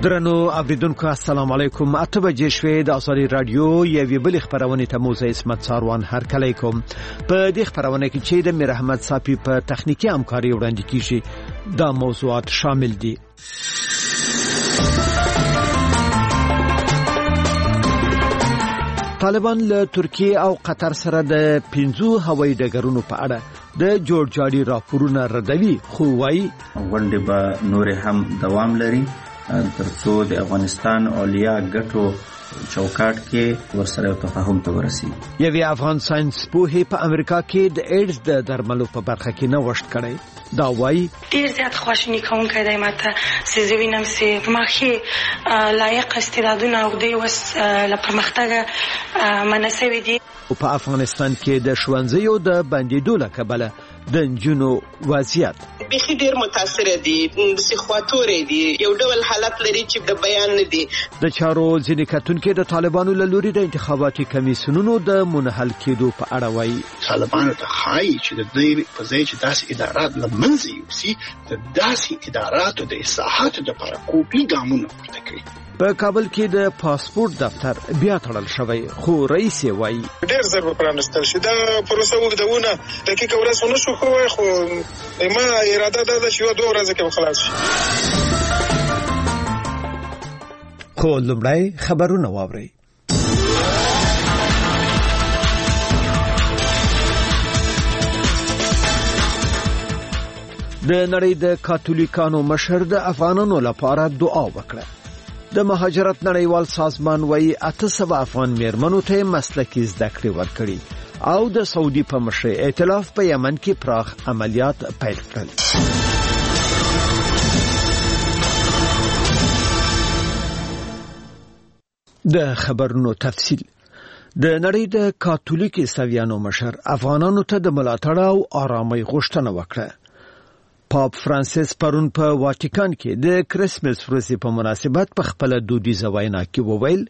درنو اوریدونکو السلام علیکم. 8 بجې شوې د آزادي رادیو یوې بل خبرونه ته موزه اسمت ساروان هرکلی کوم. په دې خبرونه کې چې د میر احمد صافي په تخنیکی همکاري وړاندې کیږي دا موضوعات شامل دي. طالبان له ترکیه او قطر سره د 15 هوایي ډګرونو په اړه د جوړجاړي راپورونه ردوي، خو وايي غونډه به نور هم دوام لري ترڅو د افغانستان اولیا ګټو چوکاټ کې ورسره تفاهم ته ورسي. یوه افغان ساينس پوهه په امریکا کې د ایډز د درملو په برخه کې نوښت کړی. دا وايي ډیر زیات خوشنی کوونکی دی ماته چې زوینم چې ماخي لایق استعدادونه او د وس لپاره مناسب دي. په افغانستان کې د ښوونځیو د بندیدو له کبله د نجونو وضعیت بخي ډیر متاثر دي، سخواتورې دي، یو ډول حالت لري چې د بیان نه دي. د چارو ځینې کتونکو د طالبانو له لوري د انتخاباتي کمیسیونونو د منحل کېدو په اړه وایي طالبانو ته خایي چې د دې په ځای چې داسې ادارات له منځه یوسي، د داسې اداراتو د اصلاحاتو لپاره کوپی ګامونه پورته کړي. په کابل کې د پاسپورت دفتر بیا تړل شوی، خو رئیس یې وایي ډېر زر به پرانستل شي. دا پروسه وګدونه دقیقه ورځ ونه شو، خو ما اراده ده چې 2 ورځې کې خلاص شي. خو لومړی خبرونه واورئ. د نړۍ د کاتولیکانو مشر د افغانانو لپاره دعا وکړه. د مهاجرت نړیوال سازمان وایي 800 افغان میرمنو ته مسلکي زده کړې ورکړي او د سعودي په مشرۍ ائتلاف په یمن کې پراخ عملیات پیل کړل. د خبرونو تفصیل. د نړۍ د کاتولیک عیسویانو مشر افغانانو ته د ملاتړ او آرامۍ غوښتنه وکړه. پاپ فرانسیس پرون په واتیکان کې د کریسمس ورځې په مناسبت په خپل دودیزه وینا کې وویل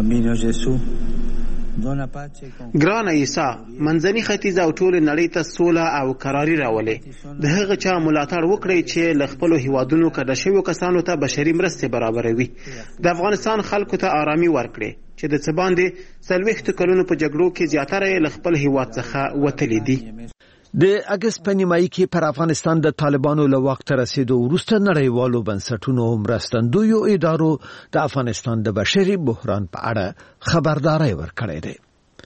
ګران عیسی منځني ختیځ او ټول نړۍ ته سوله او قراري راولي. د هغه چا ملاتړ وکړي چې ل خپل هیوادونو کډه شویو کسانو ته بشري مرستې برابروي. د افغانستان خلکو ته آرامي ورکړي چې د څه باندې 40 کلونو په جګړو کې زیاتره ل خپل هیواد څخه وتلي دي. د اگست په نیمایي کې پر افغانستان د طالبانو له وخت رسیدو وروسته نړیوالو بنسټونو مرستندویو ادارو د افغانستان د بشري بحران په اړه خبرداري ورکړې ده.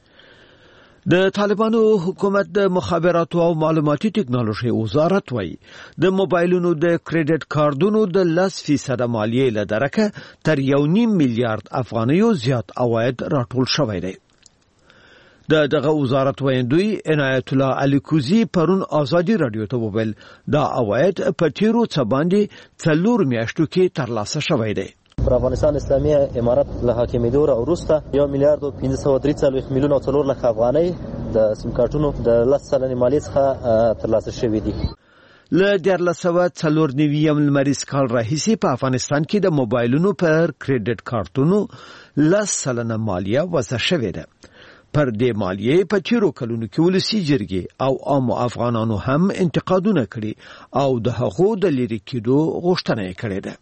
د طالبانو حکومت د مخابراتو او معلوماتي ټکنالوژي وزارت وایي د موبایلونو د کریډټ کارتونو د 10% مالیې له درکه تر 1.5 میلیارډ افغانیو زیات عواید راټول شوی دی. دغه وزارت ویندوی عنایت الله علی کوزی پرون آزادی رادیو ته وویل دا عواید په تیرو څه باندې 4 میاشتو کې ترلاسه شوی دی. پر افغانستان اسلامي امارت له حاکمیدو وروسته 1 میلیارډ و 543 میلیون او 4 لک افغانۍ د سیم کارتونو د 10 سلنې مالیې څخه ترلاسه شوې دي. له 1494 لمریز کال راهیسې په افغانستان کې د موبایلونو پر کریډټ کارتونو 10 سلنه مالیه وضع شوې ده. پر دې مالیې په چیرو کلونو کې ولسی جرګې او عام افغانانو هم انتقادونه کړي او د هغو د لری کېدو غوښتنه کړې ده.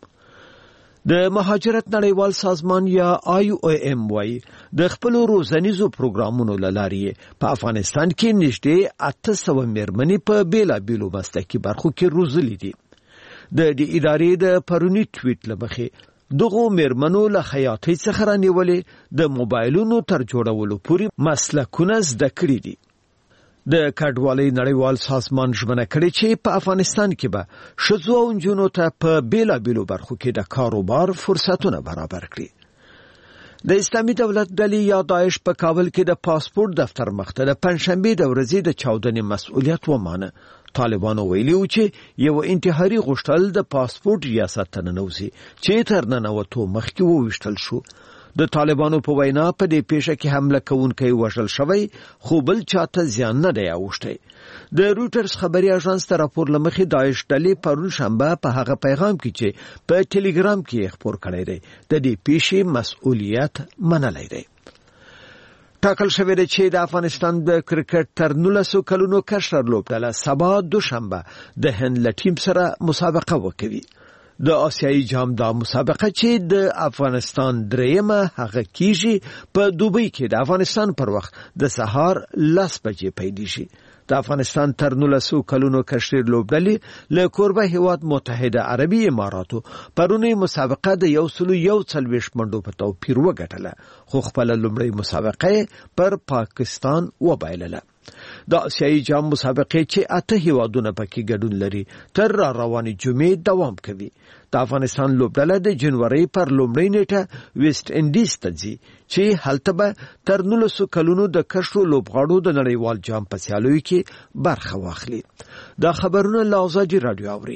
د مهاجرت نړیوال سازمان یا IOM وايي د خپل روزنیزو پروګرامونو لارې په افغانستان کې نږدې 800 میرمنې په بیلابیلو مسلکي برخو کې روزلې دي. د دې ادارې د پرونی ټویټ لمخې دغه میرمنو له خیاطۍ څخه رانیولې د موبایلونو تر جوړولو پورې مسلکونه زده کړي دي. د کډوالۍ نړیوال سازمان ژمنه کړې چې په افغانستان کې به ښځو او نجونو ته په بیلابیلو برخو کې د کاروبار فرصتونه برابر کړي. د اسلامي دولت ډلې یا داعش په کابل کې د پاسپورت دفتر مخته د پنځشنبه د ورځې د چاودنې مسؤلیت ومانه. طالبانو ویلي چې یو انتحاري غوښتل د پاسپورت ریاست ته ننوځي چې تر ننوتو مخکې وویشتل شو. د طالبانو په وینا په دې پیښه کې حمله کوونکی وژل شوی، خو بل چاته زیان نه دی اوښتی. د رویټرز خبري اژانس ته راپور لمخې داعش ډلې پرون شنبه په هغه پیغام کې چې په ټلګرام کې خبر کړی دی د دې پیښې مسؤلیت منلی دی. ټاکل شوی دی چې د افغانستان د کرکټ تر 19 کلونو کشر لوبډله سبا دوشنبه د هند له ټیم سره مسابقه وکوي. د آسیایي جام د مسابقه چې د افغانستان دریمه هغه کیږي په دوبۍ کې د افغانستان پر وخت د سهار 10 بجې پیلیږي. د افغانستان تر 19 کلونو کشر لوبډلې له کوربه هیواد متحده عربي اماراتو پرونی مسابقه د 141 منډو په توپیر وګټله، خو خپل لومړی مسابقه پر پاکستان وبایلله. د آسیایي جام مسابقه چې 8 هیوادونه پکې ګډون لري تر روانې جمعې دوام کوي. د افغانستان لوبډله د جنوري پر لومړۍ نیټه ویسټ انډیز ته ځي چې هلته به تر 19 کلونو د کشرو لوبغاړو د نړیوال جام په سیالیو کې برخه واخلي. دا خبرونه له آزادي رادیو اوري.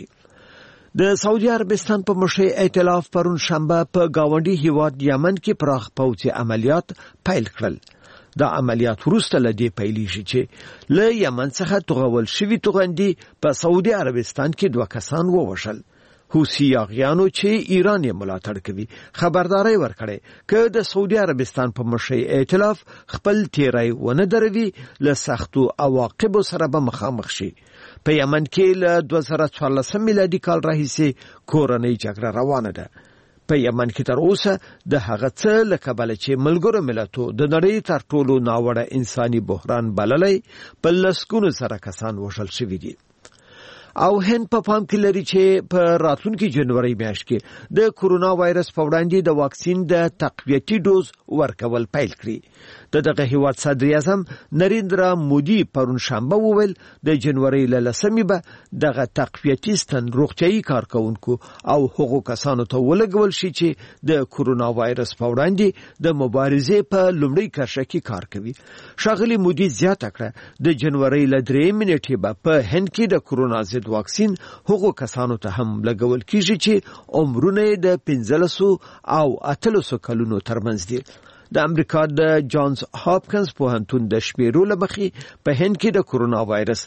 د سعودي عربستان په مشرۍ ائتلاف پرون شنبه په گاونډي هیواد یمن کې پراخ پوځي عملیات پیل کړل. دا عملیات وروسته لدی پیلیږي چې له یمن څخه توغول شوی توغندي په سعودي عربستان کې 2 کسان ووژل. حوثي یاغیانو چې ایران یې ملاتړ کوي خبرداري ورکړې چې د سعودي عربستان په مشرۍ ائتلاف خپل تیری ونه دروي له سختو عواقب سره به مخامخ شي. په یمن کې له 2014 میلادي کال راهیسې کورنۍ جګړه روانه ده. په یمن کې تر اوسه د هغه څه لکبل چې ملګرو ملتونو د نړۍ تر ټولو ناوړه انساني بحران بللې په لسګونو سره کسان وژل شوي دي. او هند په پام کې لري چې په راتلونکي جنوري میاشت کې د کورونا وایرس په وړاندې د واکسین د تقویتي ډوز ورکول پیل کړي. دغه هیواد صدر اعظم نریندرا مودي پرون شنبه وویل د جنوري له 10مې به دغه تقویتي ستن روغتيایي کارکونکو او حقوق کسانو ته ولګول شي چې د کورونا وایرس په وړاندې د مبارزې په لومړۍ کرښه کې کار کوي. ښاغلي مودي زیاته کړه د جنوري له 3 نیټې به په هند کې د کورونا ضد واکسین حقوق کسانو ته هم لګول کیږي چې عمرونه د 15 او 18 کلونو ترمنځ دي. د امریکا د جانز هاپکنز پوهنتون د شمیرو لمخې په هند کې د کورونا وایرس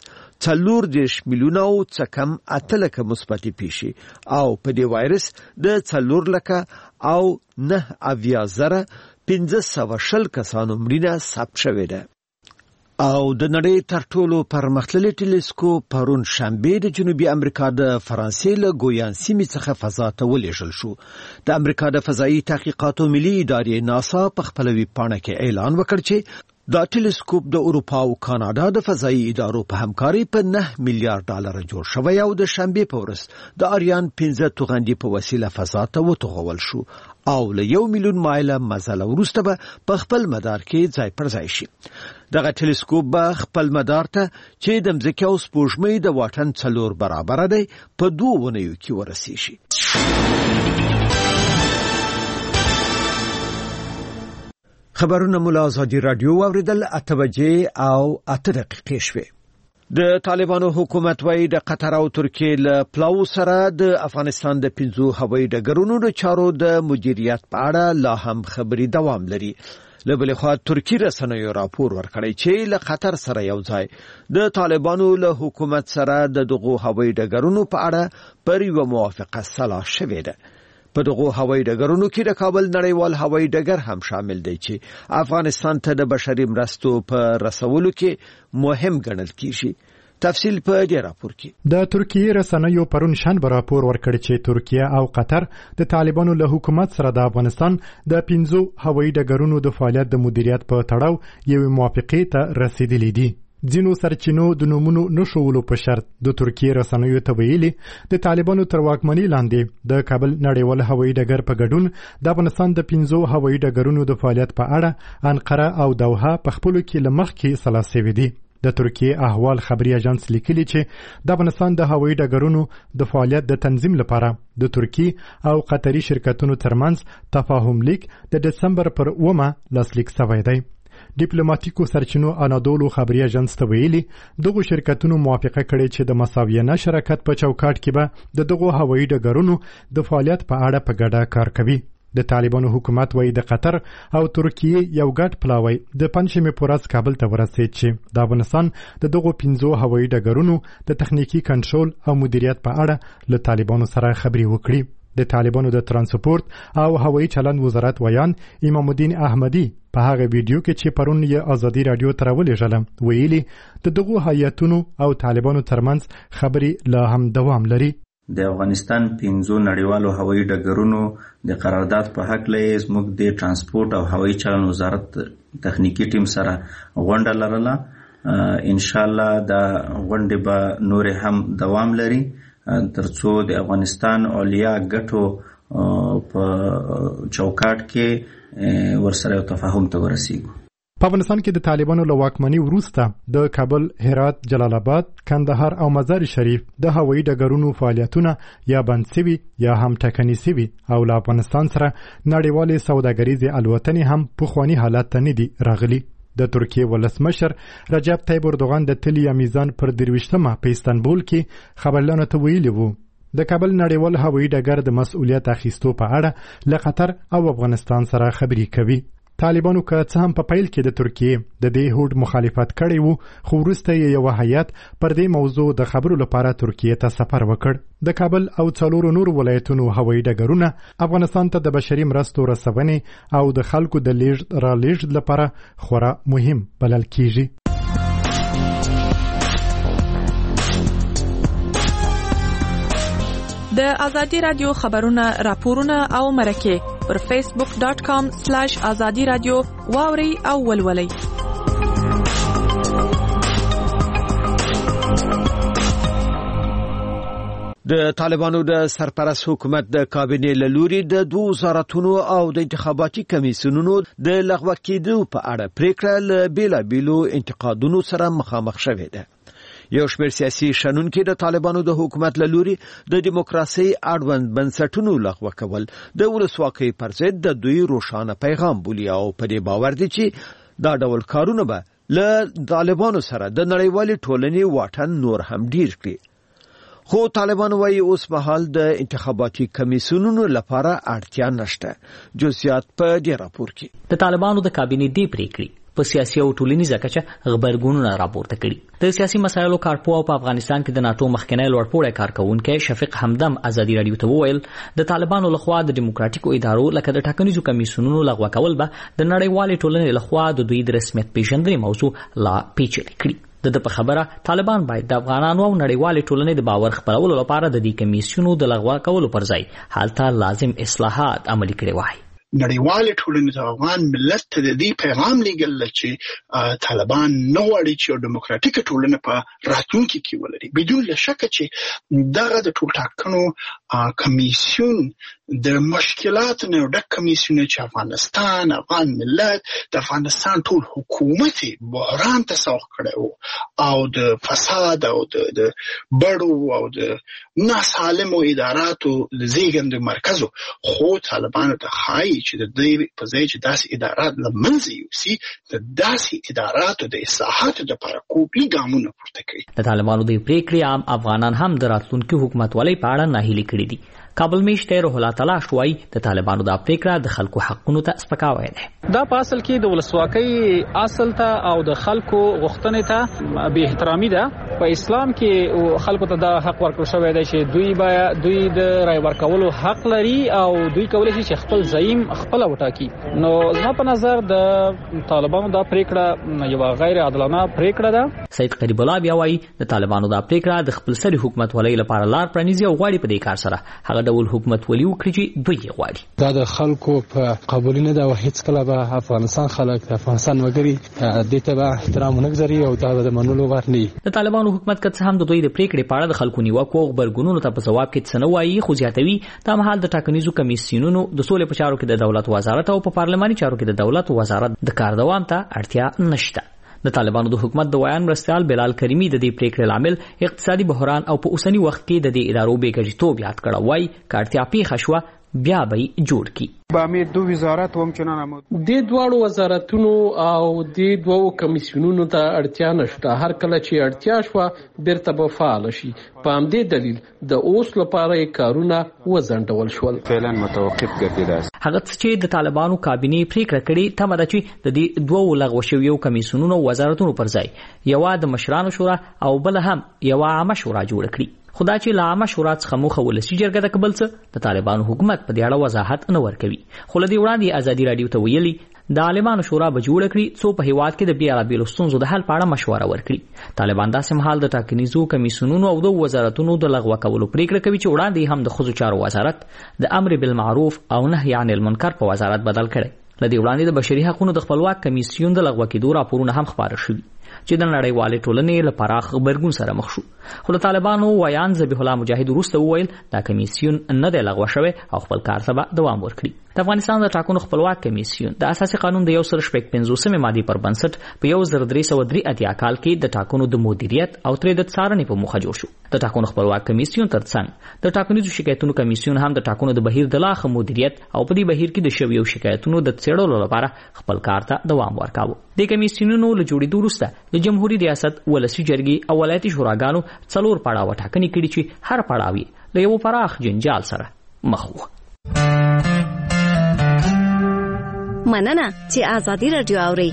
40 میلیونه او څه کم 8 لکه مثبتې پیښې او په دې وایرس د 4 لکه او 9,000 1520 کسانو مړینه ثبت شوې ده. او د نړۍ تر ټولو پرمختللي ټلسکوپ پرون شنبه د جنوبي امریکا د فرانسې له ګویان سیمې څخه فضا ته ولېږل شو. د امریکا د فضایي تحقیقاتو ملي ادارې ناسا په خپل ویب پاڼه کې اعلان وکړ چې دا ټلسکوپ د اروپا او کاناډا د فضایي ادارو په همکاري په $9 میلیارډ جوړ شوی او د شنبه په ورځ د آریان 15 توغندي په وسیله فضا ته وتوغول شو او له 1 میلیون مایله مزل وروسته به په خپل مدار کې ځای پر ځای شي. دغه ټلسکوپ به خپل مدار ته چې د مځکې او سپوږمۍ د واټن 4 برابر دی په 2 ونیو کې ورسیږي. خبرونه مولا آزادي رادیو اوریدل 8 بجې او 8 دقیقې شوې. د طالبانو حکومت وايي د قطر او ترکیه له پلاو سره د افغانستان د 5 هوایي ډګرونو د چارو د مدیریت په اړه لا هم خبري دوام لري. له بل خوا ترکی رسنیو راپور ورکړی چې له قطر سره یو ځای د طالبانو له حکومت سره د دغو هوایي ډګرونو په اړه پر یو موافقه صلاح شوې ده. په دغو هوایي ډګرونو کې د کابل نړیوال هوایي ډګر هم شامل دی چې افغانستان ته د بشري مرستو په رسولو کې مهم ګڼل کیږي. تفصیل په دې راپور کې د ترکیه رسنیو پرون شنبه راپور ورکړ چې ترکیه او قطر د طالبانو له حکومت سره د افغانستان د 5 هوایي ډګرونو د فعالیت د مدیریت په تړاو یو موافقه ته رسیدلې دي. ځینو سرچینو د نومونو نشولو په شرط د ترکیه رسنیو ته ویلي د طالبانو تر واکمنۍ لاندې د کابل نړیوال هوایي ډګر په ګډون د افغانستان د 5 هوایي ډګرونو د فعالیت په اړه انقره او دوحه په خپل کې لمخ کې صلاح شوې دي. د ترکیه احوال خبري اژانس لیکلي چې د افغانستان د هوایي ډګرونو د فعالیت د تنظیم لپاره د ترکیه او قطري شرکتونو ترمنځ تفاهم لیک د دسمبر پر 9 لاسلیک شوی دی. ډیپلوماټیکو سرچینو انادولو خبري اژانس ته ویلي دغه شرکتونو موافقه کړې چې د مساویانه شراکت په چوکاټ کې به دغه هوایي ډګرونو د فعالیت په اړه په ګډه کار کوي. د طالبانو حکومت وایي د قطر او ترکیه یو ګډ پلاوی د پنځمې پورز کابل ته ورسېد چې د افغانستان د دغه 5 هوایي ډګرونو د تخنیکی کنټرول او مدیریت په اړه له طالبانو سره خبري وکړي. د طالبانو د ترانسپورت او هوایي چلند وزارت ویان امام الدین احمدی په هغه ویډیو کې چې پرون یې آزادي رادیو ته راولېږله ویلي د دغه هیئتونو او طالبانو ترمنځ خبري لا هم دوام لري. د افغانستان 15 نړیوالو هوایي ډګرونو د قرارداد په حق لې زموږ د ترانسپورت او هوایي چلن وزارت تخنیکی ټیم سره غونډه لرله. ان شاء الله دا غونډه به نور هم دوام لري ترڅو د افغانستان اولیا ګټو په چوکاټ کې ورسره تفاهم ته ورسیږو. په افغانستان کې د طالبانو له واکمنۍ وروسته د کابل، هرات، جلال آباد، کندهار او مزار شریف د هوایي ډګرونو فعالیتونه یا بند سوي یا هم ټکني سوي او له افغانستان سره نړیوالې سوداګریزې الوتنې هم پخواني حالت ته نه دي راغلي. د ترکیه ولسمشر رجب طیب اردوغان د تلي میزان پر 23مه په استانبول کې خبرلانو ته ویلي وو د کابل نړیوال هوایي ډګر د مسؤلیت اخیستو په اړه له قطر او افغانستان سره خبرې کوي. طالبانو که څه هم په پیل کې د ترکیه د دې هوډ مخالفت کړی وو، خو وروسته یو هیئت پر دې موضوع د خبرو لپاره ترکیه ته سفر وکړ. د کابل او څلورو نور ولایتونو هوایي ډګرونه افغانستان ته د بشري مرستو رسونې او د خلکو د لیږد رالیږد لپاره خورا مهم بلل کیږي. د ازادي رادیو خبرونه، راپورونه او مرکه پر facebook.com/azadi radio واوري او ولولي. د طالبانو د سرپرست حکومت د کابینې له لوري د 2 وزارتونو او د انتخاباتي کمیسیونونو د لغوه کېدو په اړه پریکړه له بیلابیلو انتقادونو سره مخامخ شوې ده. یو شمېر سیاسي شنونکي د طالبانو د حکومت له لوري د دیموکراسي اړوند بنسټونو لغوه کول د ولسواکۍ پر ضد د دوی روښانه پیغام بولي او په دې باور دي چې دا ډول کارونه به له طالبانو سره د نړیوالې ټولنې واټن نور هم ډیر کړي. خو طالبان وايي اوس مهال د انتخاباتي کمیسیونونو لپاره اړتیا نشته. جزئیات په دې راپور کې. د طالبانو د کابینې دی پریکړې په سیاسي او ټولنیزه کچه خبرګونونه راپورته کړي. د سیاسي مسایلو کارپوه په افغانستان کې د ناتو مخکنی لوړپوړی کارکونکي شفیق همدم ازادي رادیو ته وویل د طالبانو لخوا د دیموکراتیکو ادارو لکه د ټاکنیزو کمیسیونونو لغوه کول به د نړیوالې ټولنې لخوا د دوی د رسمیت پیژندنې موضوع لا پیچلې کړي. د په خبره طالبان باید د افغانانو او نړیوالې ټولنې د باور خپلولو لپاره د دې کمیسیونو د لغوه کولو پر ځای حالته لازم اصلاحات عملي کړي وای. نړیوالې ټولنې د افغان ملت ته د دې پیغام لېږل چې طالبان نه غواړي چې ډیموکراتیکه ټولنه په راتلونکي کې ولري. بدون شک چې دغه د ټولټاکنو کمیسیون د مشکلاتو نه ډک کمیسیون چې افغان ملت د افغانستان ټول حکومت بحران ته سوق کړی او د فساد او د بړو او د ناسالمو اداراتو زیږنده مرکزو. خو طالبانو ته ښایي چې د دې په ځای چې داسې ادارات له منځه یوسي د داسې اداراتو د اصلاحاتو لپاره کوپلي ګامونه پورته کوي. د طالبانو د پریکړې عام افغانان هم د راتلونکي حکومتولۍ په اړه ناهیلي کړي دي. کابل میشته روح الله تعالی شوي د طالبانو د پریکړه د خلکو حقونو ته سپکاوی دی. دا په اصل کې د ولسواکۍ اصل ته او د خلکو غوښتنې ته به احترامي ده. په اسلام کې خلکو ته دا حق ورکړل شوی دی چې دوی د رای ورکولو حق لري او دوی کولی شي چې خپل زعیم خپل وټاکي. نو زما په نظر د طالبانو دا پریکړه یو غیر عادلانه پریکړه ده. سید قریب الله بیا وایي د طالبانو دا پریکړه د خپل سری حکومت ولې لپاره لار پرانیزي او غواړي په دې کار سره هغه ډول حکومت ولي وکړي چې دوی غواړي. دا د خلکو په قبول نه دا هیڅ کله به افغانستان خلک د افغانستان وګړي د ته به احترام ونګزري او دا د منلو ور نه. د طالبانو حکومت کڅ هم د دوی د پریکړې په اړه د خلکو نیوکو او خبرګونونو ته په جواب کې څه نه وایي، خو زیاتوي دا مهال د ټاکنیزو کمیسیونونو د سولې په چارو کې د دولت وزارت او په پارلماني چارو کې د دولت وزارت د کار دوام ته اړتیا نشته. د طالبانو د حکومت د ویان مرستیال بلال کریمی د دې پریکړې لامل اقتصادي بحران او په اوسنی وخت کې د دې ادارو بیګړیتوب یاد کړه. وای کارتیا پیښه شو بیا به جوړ کی. با می دو وزارت هم چنانه د دوه وزارتونو او د دوه کمیسیونونو ته اړتیا نشته. هر کله چې اړتیا شوه بیرته به فعال شي. په همدې دلیل د اوس لپاره کارونه وځنډول شول. فعلا متوقف ګرځیدل. هغه چې د طالبانو کابینې پریکړه کړې تمه ده چې د دې دوه لغوه شویو کمیسیونونو وزارتونو پر ځای یو د مشرانو شورا او بل هم یو عامه شورا جوړ کړي. خدای چې لامه شورا څخه موخه ولسی جرګه د کابل څخه د طالبانو حکومت په دې اړه وضاحت نه ورکوي. خو لدی وړاندې ازادي رادیو ته ویلي د عالمانو شورا به جوړ کړي څو په هیواد کې د بیلابېلو ستونزو د حل په اړه مشوره ورکړي. طالبان داسې مهال د ټاکنیزو کمیسیونونو او د وزارتونو د لغوه کولو پریکړه کوي چې وړاندې هم د ښځو چارو وزارت د امر بالمعروف او نهي عن المنکر په وزارت بدل کړي. لدې وړاندې د بشري حقوقو د خپلواک کمیسیون د لغوه کېدو راپورونه هم خپاره شوي چې د نړیوالې ټولنې له پراخ غبرګون سره مخ شو. خو د طالبانو ویان ذبیح الله مجاهد وروسته وویل دا کمیسیون نه دی لغوه شوی او خپل کار ته به دوام ورکړي. د افغانستان د ټاکنو خپلواک کمیسیون د اساسي قانون د 155 ماده پر بنسټ په 1383 کال کې د ټاکنو د مدیریت او ترې د څارنې په موخه جوړ شو. د ټاکنو خپلواک کمیسیون ترڅنګ د ټاکنیزو شکایتونو کمیسیون هم د ټاکنو د بهیر د لاخه مدیریت او په دې بهیر کې د شویو شکایتونو د څېړلو لپاره خپل کار ته دوام ورکاوه. د کمیسیونونو له جوړېدو وروسته د جمهوریت ریاست ولسی جرګې او ولایتي شوراګانو 4 پړاوه ټاکنې کړي چې هر پړاو یې له یو پراخ جنجال سره مخ و. مننه چې آزادی رادیو اوري.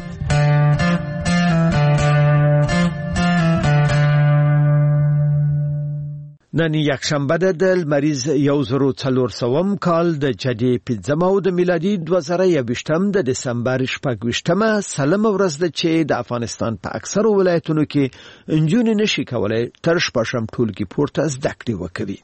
نن یکشنبه د لمریز 1400 کال د جدي 15 او د میلادي 2021 د دسمبر 28 سلام ورځ ده چې د افغانستان په اکثر ولایتونو کې انجونې نشي کولای تر شپږم ټولګي پورته زده کړې وکړي.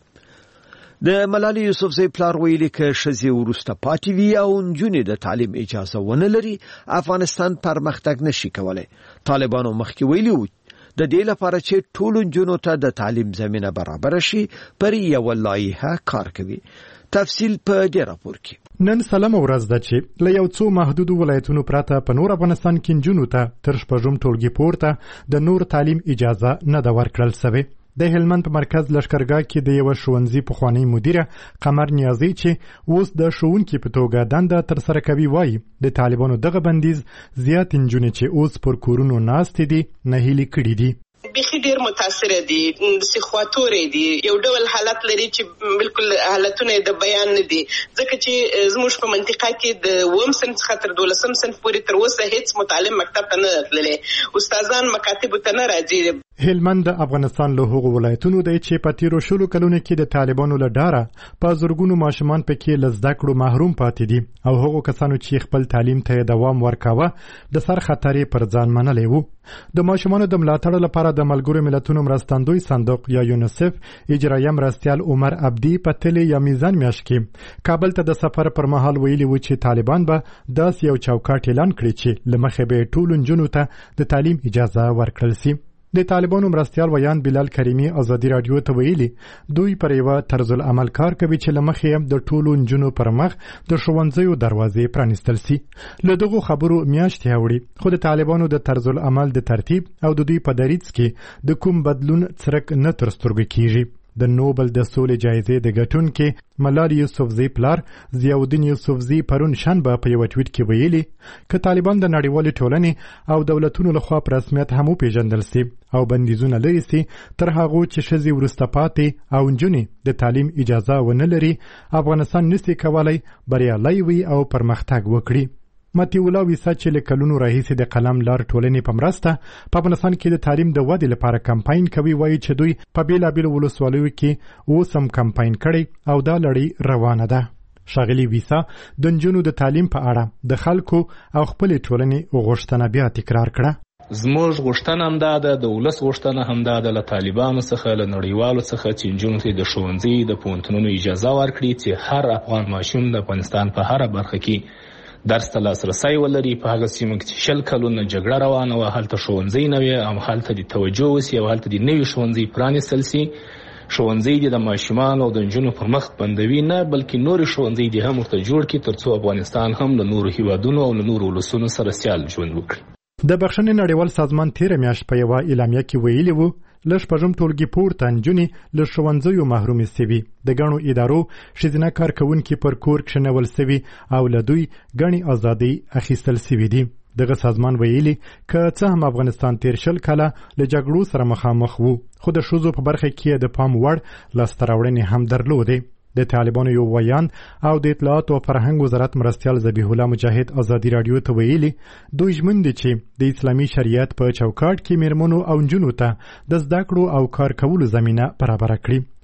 د ملالي یوسفزۍ پلار ویلي چې ښځې وروسته پاتې وي او نجونې د تعلیم اجازه ونه لري افغانستان پرمختګ نشي کولای. طالبانو مخکې ویلي وو د دې لپاره چې ټول نجونو ته د تعلیم زمينه برابر شي پر یو لایحه کار کوي. تفصیل په دې راپور کې. نن سلام ورځ ده چې له یو څو محدود ولایتونو پرته په نور افغانستان کې نجونو ته تر شپږم ټولګي پورته د نور تعلیم اجازه نه ده ورکړل شوې. د هلمند په مرکز لشکرګاه کې د یو ښوونځي پخوانی مدیره قمر نیازی چې اوس د ښوونکي په توګه دنده تر سره کوي وایي د طالبانو دغه بندیز زیات نجونې چې اوس پر کورونو ناستې دي نهیلي کړي دي. بخي ډیر متاثر دي سخواتوري دي یو ډول حالت لري چې بالکل حالتونه د بیان نه دي ځکه چې زموږ په منطقه کې د ووم صنف خاطر 12 صنف پورې تر اوسه هیڅ متعلم مکتب ته نه تللی استادان مکاتب ته نه راځي. هلمند د افغانستان له هغو ولایتونو دی چې په تیرو شلو کلونو کې د طالبانو له ډاره په زرګونو ماشومان پکې له زده کړو محروم پاتې دي او هغو کسانو چې خپل تعلیم ته دوام ورکاوه د سر خطرې پر ځان منلی وو. د ماشومانو د ملاتړ لپاره د ملګرو ملتونو مرستندوی صندوق یا یونیسف اجرایه مرستیال عمر عبدي په تلې یا میزان میاشت کې کابل ته د سفر پر مهال ویلي و چې طالبان به داسې یو چوکاټ اعلان کړي چې له مخې به ټولو نجونو ته د تعلیم اجازه ورکړل شي. د طالبانو مرستیال ویان بلال کریمی ازادي رادیو ته ویلي دوی پر یو طرز العمل کار کوي چې له مخې د ټولو نجونو پر مخ د ښوونځیو دروازې پرانیستل شي. له دغو خبرو میاشتې اوړي خو د طالبانو د طرز العمل د ترتیب او د دوی په دریځ کې د کوم بدلون څرک نه تر سترګو کیږي. د نوبل د سولې جایزې د ګټونکي ملالي یوسفزۍ پلار ضیاءالدین یوسفزي پرون شنبه په یو ټویټ کې ویلي چې طالبان د نړیوالې ټولنې او دولتونو لخوا په رسمیت هم وپېژندل شي او بندیزونه لري شي تر هغو چې ښځې وروسته پاتې او نجونې د تعلیم اجازه ونه لري افغانستان نشي کولی بریالی وي او پرمختګ وکړي. متي الله ویسا چې له کلونو راهیسې د قلم لار ټولنې په مرسته په افغانستان کې د تعلیم د ودې لپاره کمپاین کوي وایي چې دوی په بیلابیلو ولسوالیو کې اوس هم کمپاین کړی او دا لړۍ روانه ده. ښاغلي ویسا د نجونو د تعلیم په اړه د خلکو او خپلې ټولنې غوښتنه بیا تکرار کړه. زموږ غوښتنه هم دا ده د ولس غوښتنه هم دا ده له طالبانو څخه له نړیوالو څخه چې نجونو ته د ښوونځي د پوهنتونونو اجازه ورکړي چې هر افغان ماشوم د افغانستان په هره برخه کې درس ته لاسرسی ولري. په هغه سیمه کې چې 10 کلونه جګړه روانه وه هلته ښوونځی نه وي او هلته د توجه وسي او هلته د نوي ښوونځي پرانیستل سي. ښوونځی د ماشومانو او د نجونو پر مخ بندوي نه بلکې نور ښوونځي دې هم ورته جوړ کړي ترڅو افغانستان هم له نورو هیوادونو او له نورو ولسونو سره سیال ژوند وکړي. د بخښنې نړیوال سازمان تیره میاشت په یوه اعلامیه کې ویلي وو له شپږم ټولګي پورته نجونې له ښوونځیو محرومې سوي. د ګڼو ادارو ښځینه کارکوونکي پر کور کښېنول سوي او له دوی ګڼې ازادۍ اخیستل سوي دي. دغه سازمان ویلي که څه هم افغانستان تیر شل کاله له جګړو سره مخامخ وو خو د ښځو په برخه کې د پام وړ لاسته راوړنې هم درلودې. د طالبانو یو ویان او د اطلاعات او فرهنګ وزارت مرستیال ذبیح الله مجاهد ازادي رادیو ته ویلي دوی ژمن دي چې د اسلامي شریعت په چوکاټ کې میرمنو او نجونو ته د زده کړو او کار کولو زمینه برابر کړي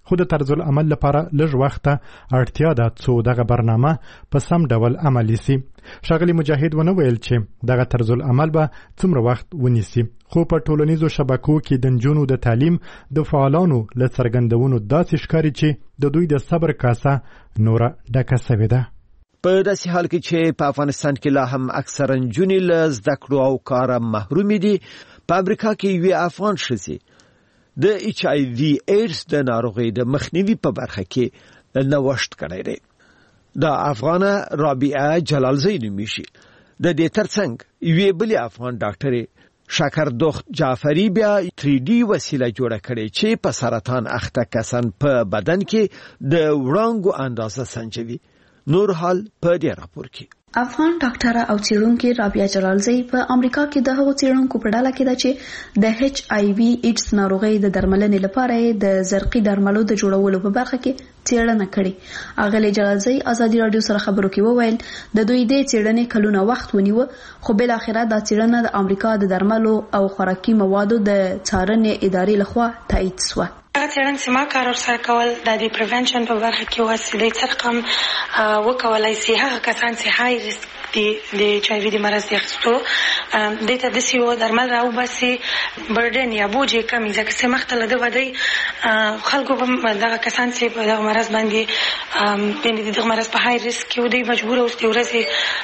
خو د طرز العمل لپاره لږ وخت اړتیا ده څو دغه برنامه په سم ډول عملي سي. ښاغلي مجاهد ونه ویل چې دغه طرز العمل به څومره وخت ونیسي، خو په ټولنیزو شبکو کې د نجونو د تعلیم د فعالانو له څرګندونو داسې ښکاري چې د دوی د صبر کاسه نوره ډکه سوې ده. په داسې حال کې چې په افغانستان کې لا هم اکثره نجونې له زده کړو او کاره محرومې دي، په امریکا کې یوې افغان ښځې د HIV ایډز د ناروغۍ د مخنیوي په برخه کې نوښت کړی دی. دا افغانه رابعه جلالزی نومیږي. د دې ترڅنګ یوې بلې افغان ډاکټرې شکردخت جعفری بیا 3D وسیله جوړه کړې چې په سرطان اخته کسان په بدن کې د وړانګو اندازه سنجوي. نور حال په دې راپور کې. افغان ډاکټره او څېړونکې رابعه جلالزی په امریکا کې د هغو څېړونکو په ډله کې ده چې د HIV ایډز ناروغۍ د درملنې لپاره د زرقي درملو د جوړولو په برخه کې څېړنه کړې. اغلې جلالزی ازادي راډیو سره خبرو کې وویل د دوی د څېړنې کلونه وخت ونیو، خو بل اخره دا څېړنه د امریکا د درملو او خوراکي موادو د څارنې ادارې لخوا تایید شوه. هغه څېړنه چې ما کار ورسره کول د پریونشن په برخه کې وسیلې څرګم وکولای شي هغه کسان چې های ریسک دي د HIV د مرض د اخیستو د ته د سیو درمل راو باسي برډن یا بوجي کمی ځکه چې مختله د ودی خلکو په دغه کسان چې په دغه مرض باندې د دغه مرض په های ریسک کې ودی مجبور اوس د ورځې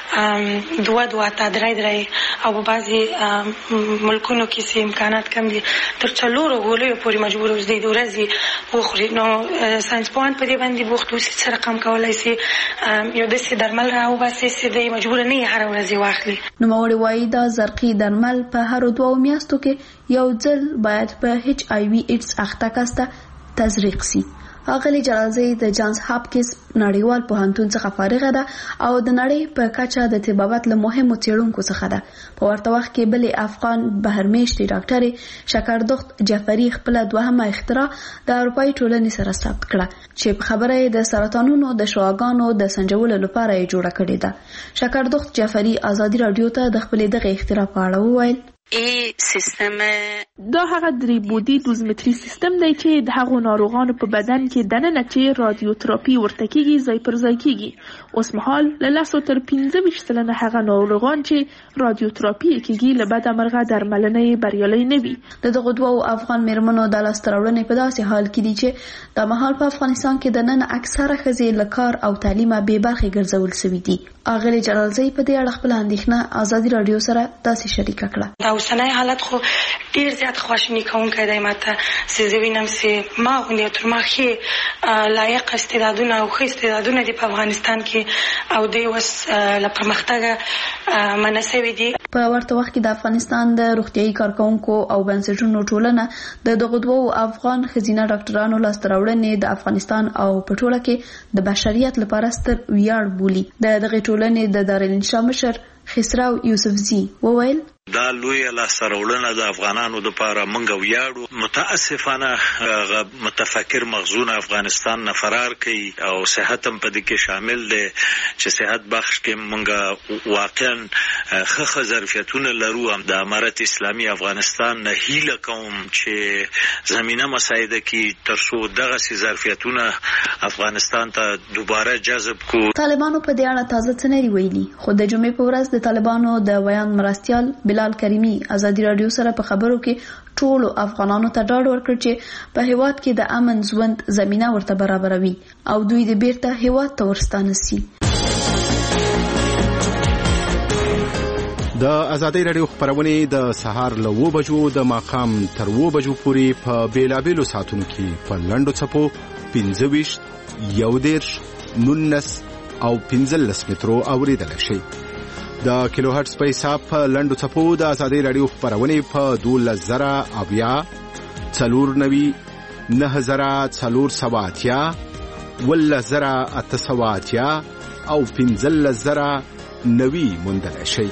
دوه تا درای او په بعضي ملکونو کې سي امکانات کم دي تر څلورو غولې پورې مجبور اوس د ورځې وخوري. نو ساينس پوهان په دې باندې بوخت اوسي چې رقم کولای شي یو د سي درمل راو باسي چې د مجبور نه هر ورځ واخلي. نو موري وایي دا زرقي درمل په هر 2 میاشتو کې یو ځل باید په HIV ایډز اخته کسته تزریق سي. اغلی جلالزی د جانز هاپکینز نړیوال پوهنتون څخه فارغه ده او د نړۍ په کچه د طبابت له مهمو څېړونکو څخه ده. په ورته وخت کې بلې افغان بهرمېشتې ډاکټرې شکردخت جعفری خپل دوهمه اختراع د اروپایي ټولنې سره ثبت کړه چې په خبره د سرطانونو د شواګانو د سنجولو لپاره یې جوړه کړې ده. شکردخت جعفری ازادي راډیو ته د خپلې دغه اختراع په اړه وویل دا هغه درې بودی دوزمتري سیستم دی چې د هغو ناروغانو په بدن کې دننه چې رادیوتراپي ورته کیږي ځای پر ځای کیږي. اوس مهال له 10 تر 15% هغه ناروغان چې رادیوتراپي کیږي له بده مرغه درملنه بریالي نه وي. دغه دوه افغان میرمنو د لاستراوړنې په داسې حال کې دي چې د مهال په افغانستان کې دننه اکثره ښځې له کار او تعلیم بې برخې ګرځول شوي دي. اغلی جلالزی په دې اړه خپل اندېښنه ازادي راډیو سره داسې شریکه کړه. اوسنۍ حالت خو ډیر زیات خواشینی کوونکی دی ماته چې زه وینم چې ما غوندې تر ما ښې لایق استعدادونه او ښه استعدادونه دي په افغانستان کې او دوی اوس له پرمختګه منع سوي دي. په ورته وخت کې د افغانستان د روغتیايي کارکوونکو او بنسټونو ټولنه د دغو دوو افغان ښځینه ډاکټرانو لاسته راوړنې د افغانستان او په ټوله کې د بشریت لپاره ستر ویاړ بولي. د دغې ټولنې د دارالانشا مشر خسرو یوسفزي وویل دا لوی لاسته راوړنه د افغانانو لپاره مونږ ویاړو. متاسفانه متفکر مغزون افغانستان نه فرار کوي او صحت هم په دې کې شامل دی چې صحت بخش کې مونږ واقعا ښه ظرفیتونه لرو. د امارت اسلامي افغانستان نه هیله کوم چې زمينه مساعده کې ترڅو دغه سي ظرفیتونه افغانستان ته دوباره جذب کو. طالبانو په دې اړه تازه څه نه ویلي، خو د جمعې په ورځ د طالبانو د بیان مرستيال بلال کریمی ازادي راډیو سره په خبرو کې ټولو افغانانو ته ډاډ ورکړ چې په هیواد کې د امن ژوند زمينه ورته برابروي او دوی د بیرته هیواد ته ورستانه سي. د ازادي راډیو خبرونه د سهار له 9 بجو د ماقام تر 9 بجو پورې په بیلابېلو ساعتونو کې په لنډو چپو 25 11 19 او 15 مترو اوریدل شي. د کیلو هرتز په حساب په لنډو چپو د ازادي راډیو خبرونه په 12000 490 9480 10880 او 15090 موندل شي.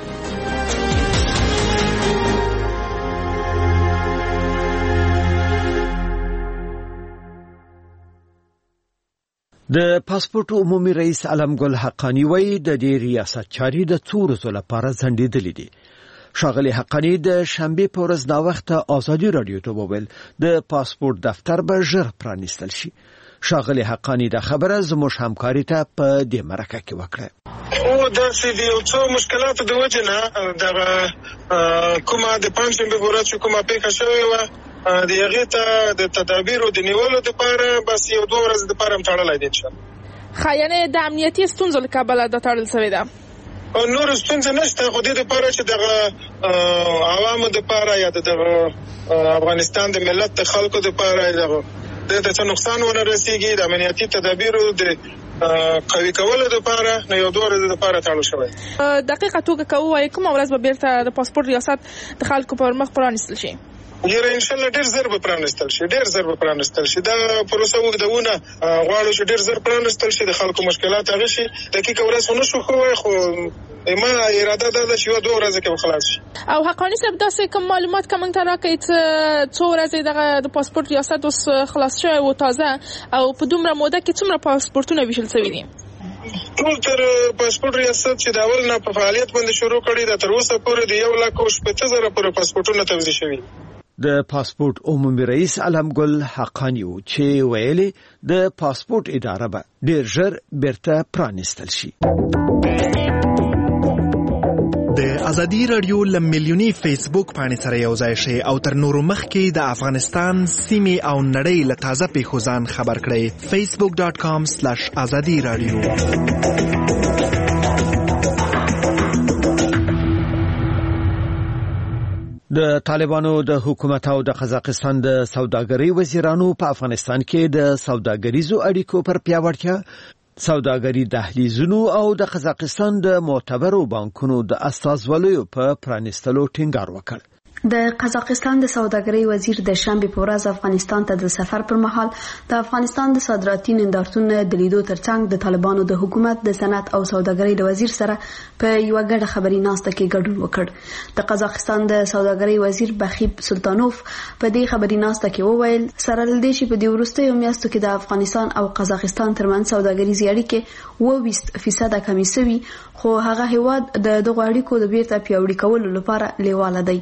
د پاسپورت عمومي رئیس علمګل حقانی وایي د دې ریاست چاري د څو ورځو لپاره ځنډېدلې دي. ښاغلي حقانی د شنبه په ورځ دا وخت ازادي راډیو ته وویل د پاسپورت دفتر به ژر پرانیستل شي. ښاغلي حقانی د خبره زموږ همکاري ته په دې مرکه کې وکړه. او داسې د یو څو مشکلاتو د وجې نه دغه کومه د پنجشنبې په ورځ چې کومه پیښه شوې وه د هغې ته د تدابیرو د نیولو دپاره بس یو 2 ورځې دپاره هم تړلی دی انشاءالله. یعنې د امنیتي ستونزو له کبله دا تړل شوې ده؟ نور ستونزه نشته، خو دې دپاره چې دغه عوامو دپاره یا دغه افغانستان د ملت د خلکو دپاره دغه د څه نقصان ونه رسیږي، د امنیتي تدابیرو د قوي کولو دپاره نو یو 2 ورځې دپاره تړل شوی. دقیقه توګه که ووایې کومه ورځ به بیرته د پاسپورت ریاست د خلکو پر مخ پرانیستل شي؟ یاره انشاءالله ډیر زر به پرانستل شي، ډیر زر به پرانستل شي. دا پروسه وګدونه غواړو چې ډیر زر پرانستل شي، د خلکو مشکلات هغه شي. دقیقه ورځ خو نشو خو ما اراده ده چې یو 2 ورځې کې خلاص شي. او حقانی صاحب داسې کوم معلومات کوم ته راکړئ څو ورځې د پاسپورت ریاست اوس خلاص شوی او تازه او په دومره موده کې څومره پاسپورتونه ویشل شوي دي؟ ټول تر پاسپورت ریاست چې د اول نه په فعالیت باندې شروع کړي دا تر اوسه پورې د 1,80,000 پورې پاسپورتونه توزیع شوي. د پاسپورت عمومي رئیس علمګل حقانی و چې ویلي د پاسپورت اداره به ډیر ژر بیرته پرانیستل شي. د ازادي رادیو له میلیوني فیسبوک باندې سره یو ځای شئ او تر نورو مخکې د افغانستان سیمې او نړۍ له تازه پیښو ځان خبر کړئ. facebook.com/azadi radio. د طالبانو د حکومت او د قزاقستان د سوداګرۍ وزیرانو په افغانستان کې د سوداګریزو اړیکو پر پیاوړتیا، سوداګري دهلیزونو او د قزاقستان د معتبرو بانکونو د استازولیو په پرانیستلو ټینګار وکړ. د قزاقستان د سوداګرۍ وزیر د شنبه په ورځ افغانستان ته د سفر پر مهال د افغانستان د صادراتي نندارتون د لیدو ترڅنګ د طالبانو د حکومت د صنعت او سوداګرۍ د وزیر سره په یو ګډه خبري ناسته کې ګډون وکړ. د قزاقستان د سوداګرۍ وزیر بخیب سلطانوف په دې خبري ناسته کې وویل سره لدې چې په دې وروستیو میاشتو کې د افغانستان او قزاقستان ترمنځ سوداګریزي اړیکې 20% کمې شوي، خو هغه هیواد د دغو اړیکو د بیرته پیاوړي کولو لپاره لیواله دی.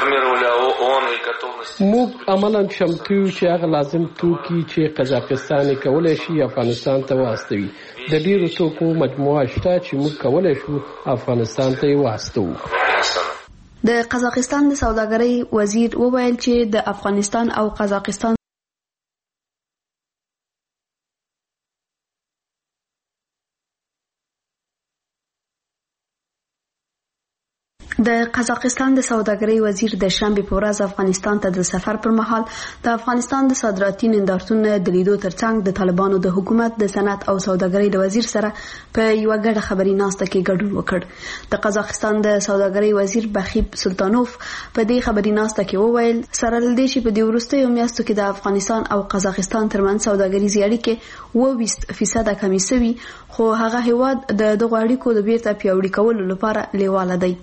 موږ عملاً چمتو چې هغه لازم توکي چې قزاقستان کولای شي افغانستان ته واستوي. د ډیرو توکو مجموعه شته چې موږ کولای شو افغانستان ته واستو. د قزاقستان د سوداګرۍ وزیر وویل چې د افغانستان او قزاقستان د قزاقستان د سوداګرۍ وزیر د شنبه په ورځ افغانستان ته د سفر پر مهال د افغانستان د صادراتي نندارتون د لیدو ترڅنګ د طالبانو د حکومت د صنعت او سوداګرۍ د وزیر سره په یو ګډه خبري ناسته کې ګډون وکړ. د قزاقستان د سوداګرۍ وزیر بخیب سلطانوف په دې خبري ناسته کې وویل سره لدې چې په دې وروستیو میاشتو کې د افغانستان او قزاقستان ترمنځ سوداګریزي اړیکې 20% کمې شوي، خو هغه هیواد د دغو اړیکو د بیرته پیاوړي کولو لپاره لیواله دی.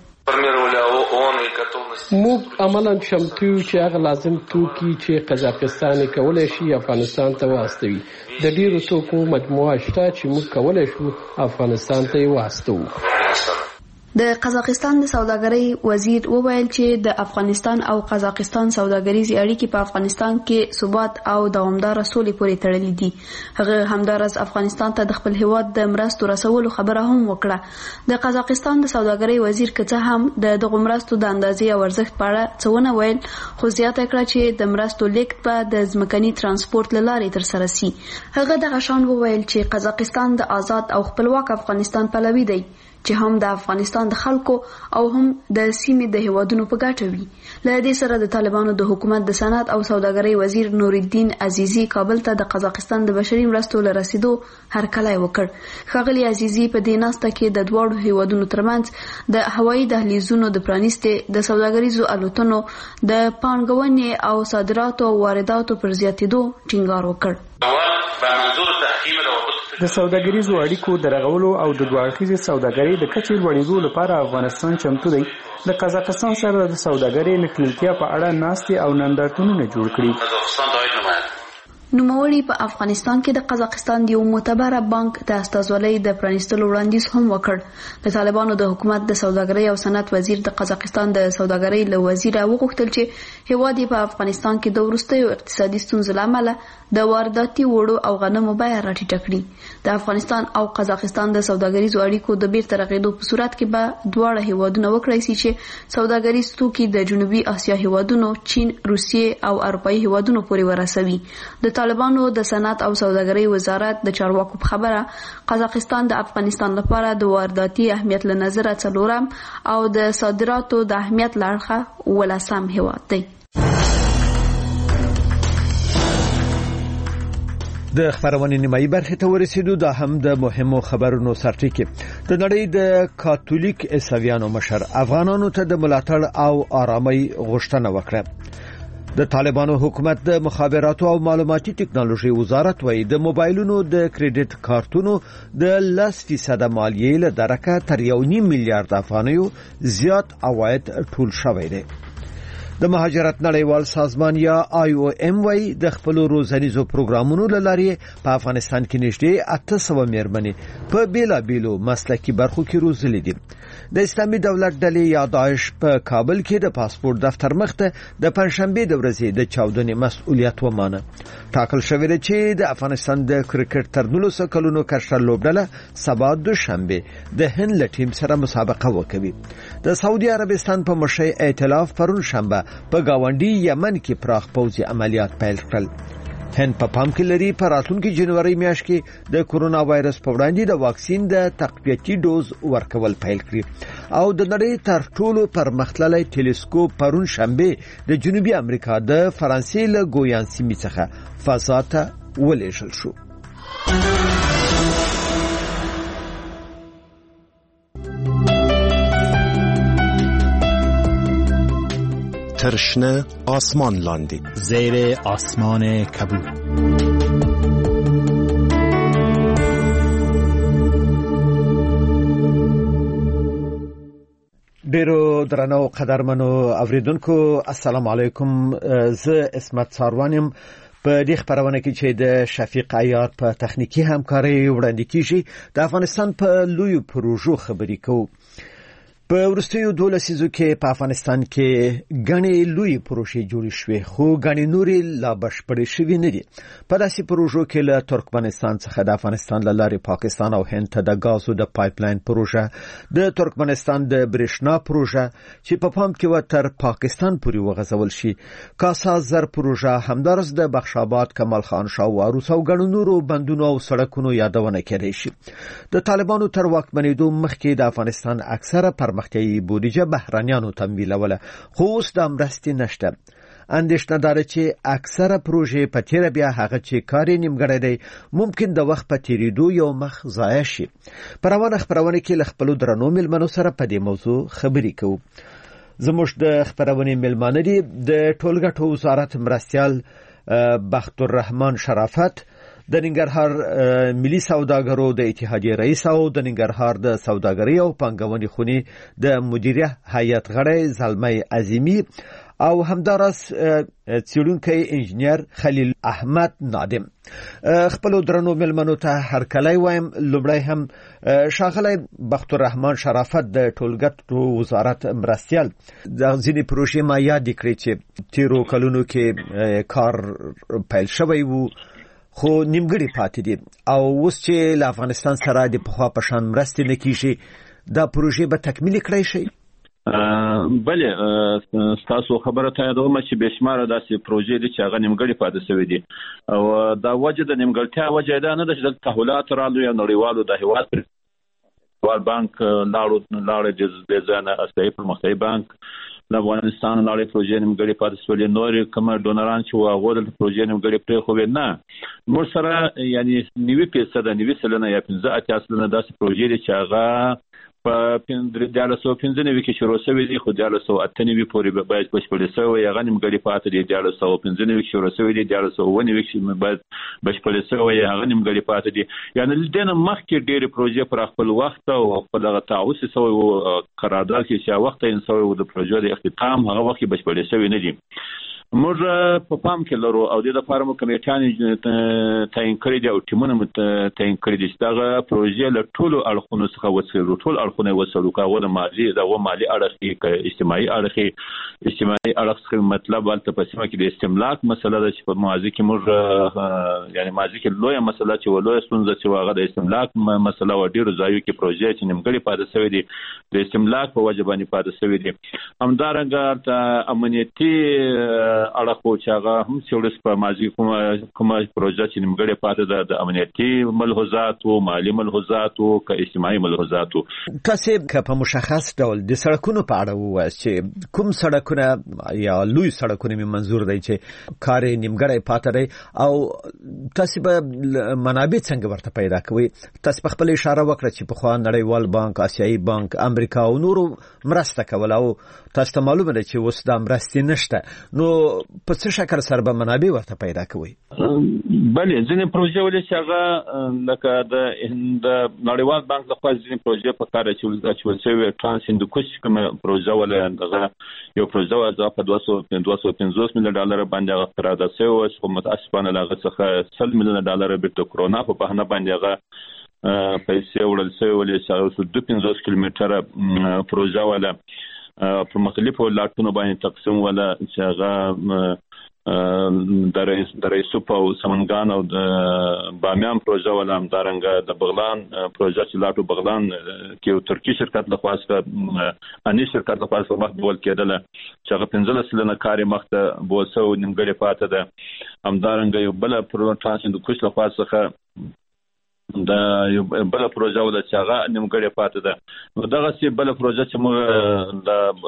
موږ عملاً چمتو چې هغه لازم توکي چې قزاقستان کولای شي افغانستان ته واستوي. د ډیرو توکو مجموعه شته چې موږ کولای شو افغانستان ته واستو. د قزاقستان د سوداګرۍ وزیر وویل چې د افغانستان او قزاقستان سوداګریزي اړیکې په افغانستان کې ثبات او دوامدار سولې پورې تړلې دي. هغه همدارس افغانستان ته د خپل هیواد د مرستو رسولو خبره هم وکړه. د قزاقستان د سوداګرۍ وزیر که څه هم د دغو مرستو د اندازې او ارزښت په اړه څه ونه ویل، خو زیاته کړه چې د مرستو لیږد به د ځمکني ترانسپورت له لارې ترسره شي. هغه دغه شان وویل چې قزاقستان د آزاد او خپلواک افغانستان پلوي دی چې هم د افغانستان د خلکو او هم د سیمې د هیوادونو په ګټه وي. له دې سره د طالبانو د حکومت د صنعت او سوداګرۍ وزیر نورالدین عزیزی کابل ته د قزاقستان د بشري مرستو لرسیدو هرکلی وکړ. ښاغلي عزیزی په دې ناسته کې د دواړو هیوادونو ترمنځ د هوایي دهلیزونو د پرانیستې، د سوداګریزو الوتنو، د پانګونې او صادراتو او وارداتو پر زیاتېدو ټینګار وکړ. د سوداګریزو اړیکو د رغولو او د دوه اړخیزې سوداګرۍ د کچې لوړېدو لپاره افغانستان چمتو دی. د قزاقستان سره د سوداګرۍ نښلولتیا په اړه ناستې او نندارتونونه جوړ کړي. نوموړي په افغانستان کې د قزاقستان یو معتبره بانک د استازولۍ د پرانیستلو وړاندیز هم وکړ. د طالبانو د حکومت د سوداګرۍ او صنعت وزیر د قزاقستان د سوداګرۍ له وزیر وغوښتل چې هیواد په افغانستان کې د وروستیو اقتصادي ستونزو له امله د وارداتي وړو او غنمو بیه راټیټه کړي. د افغانستان او قزاقستان د سوداګریزو اړیکو د بیرته رغېدو په صورت کې به دواړه هیوادونه وکړای شي چې سوداګریز توکي د جنوبي اسیا هیوادونو، چین، روسیې او اروپایي هیوادونو پورې ورسوي. د طالبانو د صنعت او سوداګرۍ وزارت د چارواکو په خبره قزاقستان د افغانستان لپاره د وارداتي اهمیت له نظره 4م او د صادراتو د اهمیت له اړخه 18م هیواد دی. د خبرونې نیمایي برخې ته ورسېدو. دا هم د مهمو خبرونو سرټکی. د نړۍ د کاتولیک عیسویانو مشر افغانانو ته د ملاتړ او آرامۍ غوښتنه وکړه. د طالبانو حکومت د مخابراتو او معلوماتي ټکنالوژي وزارت وايي د موبایلونو د کریډټ کارتونو د 10% مالیې له درکه تر 1.5 میلیارډ افغانیو زیات عواید ټول شوی دی. د مهاجرت نړیوال سازمان یا IOM وايي د خپل روزنیزو پروګرامونو لارې په افغانستان کې نږدې 800 مېرمنې په بیلابیلو مسلکي برخو کې روزلې دي. د اسلامي دولت ډلې یا داعش په کابل کې د پاسپورت دفتر مخته د پنځشنبه د ورځې د چاودنې مسؤلیت ومانه. ټاکل شوی دی چې د افغانستان د کرکټ تر 19 کلونو کشر لوبډله سبا دوشنبه د هند له ټیم سره مسابقه وکوي. د سعودي عربستان په مشرۍ ائتلاف پرون شنبه په گاونډي یمن کې پراخ پوځي عملیات پیل کړل. هند په پام کې لري په راتلونکي جنوري میاشت کې د کورونا وایرس په وړاندې د واکسین د تقویتي ډوز ورکول پیل کړي او د نړۍ تر ټولو پرمختللی ټیلیسکوپ پرون شنبه د جنوبي امریکا د فرانسې له ګویان سیمې څخه فضا ته ولېږل شو. ترشنه آسمان لاندی زیر آسمان کبود. ډیرو درنو قدرمنو اوریدونکو السلام علیکم. زه اسمت ساروانم. په دې خبرونه کې چې د شفیق عیار په تخنیکی همکاري وړاندې کیږي د افغانستان په لوی پروژو خبرې کوو. په ورستیو 12 لسیزو کې په افغانستان کې غني لوی پروژې جوړې شوې خو غني نوري لا بشپړې شوې نه دي. په داسې پروژو کې له ترکمنستان څخه د افغانستان له لارې پاکستان او هند ته د غازو د پایپلاین پروژه، د ترکمنستان د برېښنا پروژه چې په پام کې و تر پاکستان پورې وغځول شي، کاسا زر پروژه، همدارس د بخشاباد، کمال خان شاه واروس او غنو نورو بندونو او سړکونو یادونه کړې شي. د طالبانو تر واکمنېدو مخکې د افغانستان اکثره پرمختګ بودیجه بهرانیانو تمویلوله خو اوس د مرستې نشته. اندېښنه ده چې اکثره پروژې په تیر بیا هغه چې کار نیمګړی دی ممکن د وخت په تیریدو یو مخ ضایع شي. په روانه خبرونه کې له خپلو درنو مېلمنو سره په دې موضوع خبرې کوو. زموږ د خبرونې مېلمانه دي د ټولګټو وزارت مرستیال بخت الرحمن شرافت، د ننګرهار ملي سوداګرو د اتحادیې رئیس او د ننګرهار د سوداګرۍ او پانګونې خونې د مدیریه هیئت غړی زلمی عظیمی او همدارس څېړونکی انجنیر خلیل احمد نادم. خپل درنو مېلمنو ته هرکلی وایم. لومړی هم ښاغلی بخت الرحمن شرافت د ټولګټو وزارت مرستیال، د ځینې پروژې ما یادې کړې چې تیرو کلونو کې کار پیل شوی وو خو نیمګړی پاتې دي او اوس چې له افغانستان سره د پخوا په شان مرستې نه کیږي دا پروژې به تکمیل کړی شي. بله تاسو خبره ته یادوم چې بشماره داسې پروژې دي چې هغه نیمګړی پاتې شوی دي او دا وجه د نیمګړتیا وجه دا نه ده چې د تحولات رالو یا نړیوالو د هیواد بانک لاړ د ځانه اساسي پرمختیايي بانک د افغانستان لارې پروژې نیمګړې پاتې شولې، نورې کوم ډونران چې هغه د پروژې نیمګړې پرې خو نه موږ سره یعنی 90% یا 15% داسې پروژې دي چې هغه په 1395 کې شروع شوې دي خو 1398 پورې باید بشپړې شوې هغه نیمګړې پاتې دي. 1395 کې شروع شوې دي 1399 کې باید بشپړې شوې هغه نیمګړې پاتې دي. یعنی دنه مخکې ډېرې پروژې پر خپل وخت او خپل هغه تعهد شوی قرارداد کې چې وخت یې شوی د پروژې د اختتام هغه وخت بشپړې شوې نه دي. موږ په پام کې لرو او د لپاره مو کمیټیان تعیین کړی دي او ټیمونه مو تعیین کړی دي چې دا پروژې له ټولو اړخونو څخه وڅېړو، ټول اړخونه وڅېړو، کاوه د مالي اړخ، اجتماعي اړخ څخه مطلب ولته په سیمه کې د استملاک مسله ده چې په ماضي کې موږ یعنی ماضي کې لویه مسله چې ولویه ستونزه چې هغه د استملاک مسله و، ډېرو ځایو کې پروژې چې نیمګړې پاتې شوې دي د استملاک په وجه باندې پاتې شوې دي. همدارنګه امنیتي اړخو چې هغه هم څېړل په ماضي کومه پروژه چې نیمګړې پاتې ده د امنیتي ملحوظاتو، مالي ملحوظاتو، که اجتماعي ملحوظاتو. تاسو که په مشخص ډول د سړکونو په اړه ووایاست چې کوم سړکونه یا لوی سړکونه می منظور دی چې کار نیمګړی پاتې دی او تاسو به منابع څنګه ورته پیدا کوئ؟ تاسو په خپل اشاره وکړه چې په خوا نړیوال بانک، آسیایي بانک، امریکا او نورو مرسته کول او تاسو ته معلومه ده چې اوس د مرستې نشته، نو په څه شکل سره به منابع ورته پیدا کوي؟ بله، ځینې پروژې ولې چې هغه لکه د نړیوال بانک لخوا ځینې پروژې په کار اچول شوې، ترانس هندوکش کومه پروژه ولې دغه یو پروژه وه په 250 میلیون ډالر باندې هغه قرارداد شوې وه، خو متاسفانه له هغه څخه 100 میلیون ډالر بیرته کرونا په بهانه باندې هغه پیسې وړل شوې ولې چې هغه 250 کیلومتره پروژه وله په مختلفو لاټونو باندې تقسیم ولا چې هغه د رئیسوپ او سمنګان او د بامیان پروژه ولا همدارنګه د بغلان پروژه چې لاټو بغلان کې یو ترکی شرکت لخوا اني شرکت لخوا مخ بول کېدله چې هغه 15 سلنه کار مخته بوسو نیمګړې پاتې ده. همدارنګه یو بل ترانس هندوکش لخوا څخه د یو بل پروژه ولا چې هغه نیمګړې پاتې ده. نو دغه سی بل پروژه چې موږ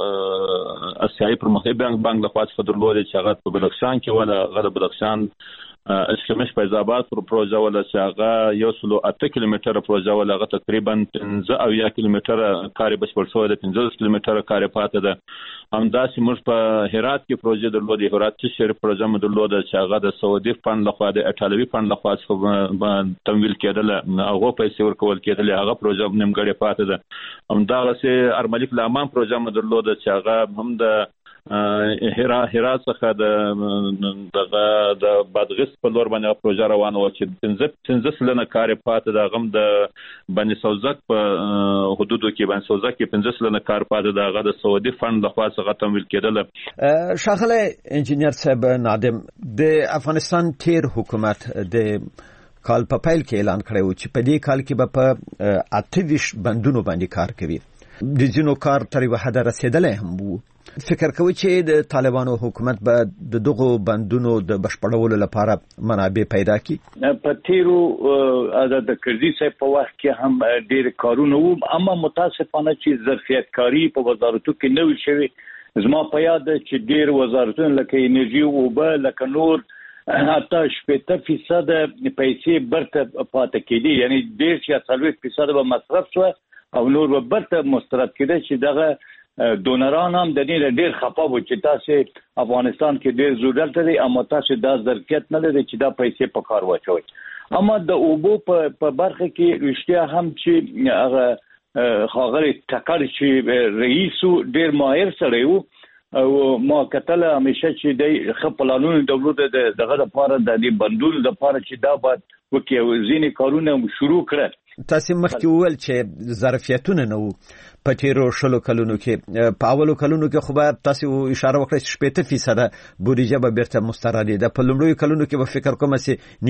د آسیایي پرمختیايي بانک لخوا څخه درلودې چې هغه په بدخشان کې ولا غره بدخشان اشکمش فیضاباد پروژه ولا چې هغه 108 کیلومتره پروژه ولا هغه تقریبا 15 کیلومتره کار بشپړ شوی ده، 15 کیلومتره کار پاتې ده. همداسې موږ په هرات کې پروژه درلودې، هرات شهر پروژه مو درلوده چې هغه د سعودي فند لخوا د ایټالوي فند لخوا تمویل کېدله، هغه پیسې ورکول کېدلې، هغه پروژه نیمګړې پاتې ده. همداسې ارملیک لامان پروژه مو درلوده چې هغه هم د هرات څخه د بادغیس په لور باندې پروژه روانه و چې 15 سلنه کار پاتې ده، هغه د بني سوزک په حدودو کې بني سوزک کې 15 سلنه کار پاتې ده، هغه د سعودي فند لخوا څخه تمویل کېدله. شاغله انجینیر صاحب نادم، د افغانستان تیر حکومت د کال په پیل کې اعلان کړی و چې په دې کال کې به په 28 بندونو باندې کار کوي، د ځینو کار تر یوه حده رسیدلی هم وو. فکر کوي چې د طالبانو حکومت به د دغو بندونو د بشپړولو لپاره منابع پیدا کړي؟ په تیرو د کردي صاحب په وخت کې هم ډېر کارونه وو، اما متاسفانه چې ظرفیت کاری په وزارتو کې نه وی شوی. زما په یاد چې ډېر وزارتونه لکه انرژي او اوبه لکه نور حتی 80% پیسې برته پاتې کېدي، یعنی 1.4% به مصرف شو او نور به برته مسترد کېده چې دغه دونران هم د دې ډېر خپه وو چې تاسو افغانستان کې ډېر ضرورت لري اما تاسو دا ظرفیت نه لري چې دا پیسې په کار واچوي. اما د اوبو په برخه کې رښتیا هم چې هغه خاغر ټکر چې رئیس ډېر ماهر سره وو او ما کتل همیشه چې د خپلانونو دولت دغه لپاره د دې بندول لپاره چې دا باید وکړي ځینې کارونه شروع کړي. تاسو مخکې وویل چې ظرفیتونه نه وو په تیرو شلو کلونو کې، په اولو کلونو کې خو به تاسو اشاره وکړئ چې 80% بودیجه به بیرته مستردېده، په لومړیو کلونو کې به فکر کوم چې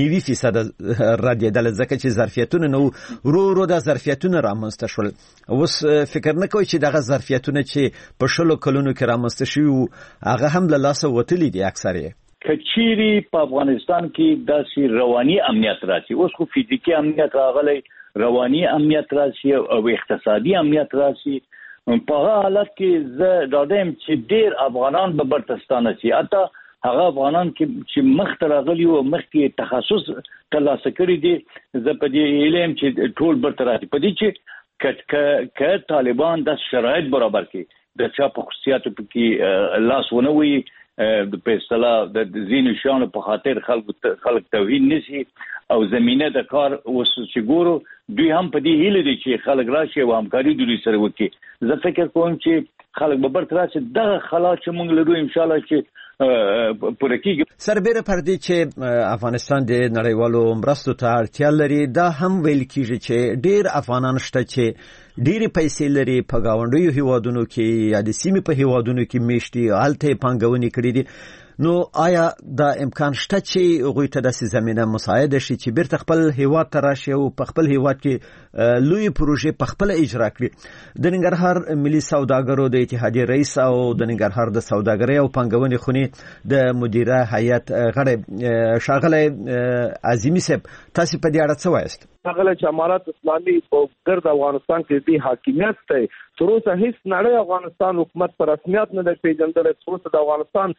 90% ردېدل ځکه چې ظرفیتونه نه وو. ورو دا ظرفیتونه رامنځته شول. اوس فکر نه کوئ چې دغه ظرفیتونه چې په شلو کلونو کې رامنځته شوي وو هغه هم له لاسه وتلي دي اکثر یې؟ کچيري په افغانستان کې داسې رواني امنیت راشي، اوس خو فزیکی امنیت راغلی، رواني امنیت راشي او اقتصادي امنیت راشي. په هغه حالت کې زه ډاډم چې ډېر افغانان به برتستانه شي، حتی هغه افغانان چې مخ ته راغلي او مخکې تخصص ترلاسه کړي دي، زه په دې علم چې ټول برته راشي. په دې چې که طالبان د شرایط برابر کړي د چا په خصوصیاتو کې لاس ونه وي په اصطلاح د ځینو شیانو په خاطر خلک توهین نشي او زمینه د کار اوس چې ګورو دوی هم په دې هیله دي چې خلک راشي او همکاري دوی سره وکړي. زه فکر کوم چې خلک به برته راشي. دغه خلا چې موږ لرو ان شاء الله چې پوره کیږي. سربېره پر دې چې افغانستان د نړیوالو مرستو ته اړتیا لري، دا هم ویل کیږي چې ډېر افغانان شته چې ډېری پیسې لري په گاونډیو هیوادونو کې یا د سیمې په هیوادونو کې میشتي، هلته پانګونې کړې دي. نو آیا دا امکان شته چې هغوی ته داسې زمینه مساعده شي چې بیرته خپل هیواد ته راشي او په خپل هیواد کې لوی پروژې په خپل اجرا کړي؟ د ننګرهار ملي سوداګرو د اتحادیې رئیس او د ننګرهار د سوداګرۍ او پانګونې خونې د مدیره هیئت غړی ښاغلی عظیمي صاحب، تاسو په دې اړه څه وایاست؟ هغه چې امارات اسلامي په ګرد افغانستان کې دی حاکمیت ته تر اوسه هیڅ نړۍ افغانستان حکومت پر رسمیت نه دی پیژندل. تر اوسه د افغانستان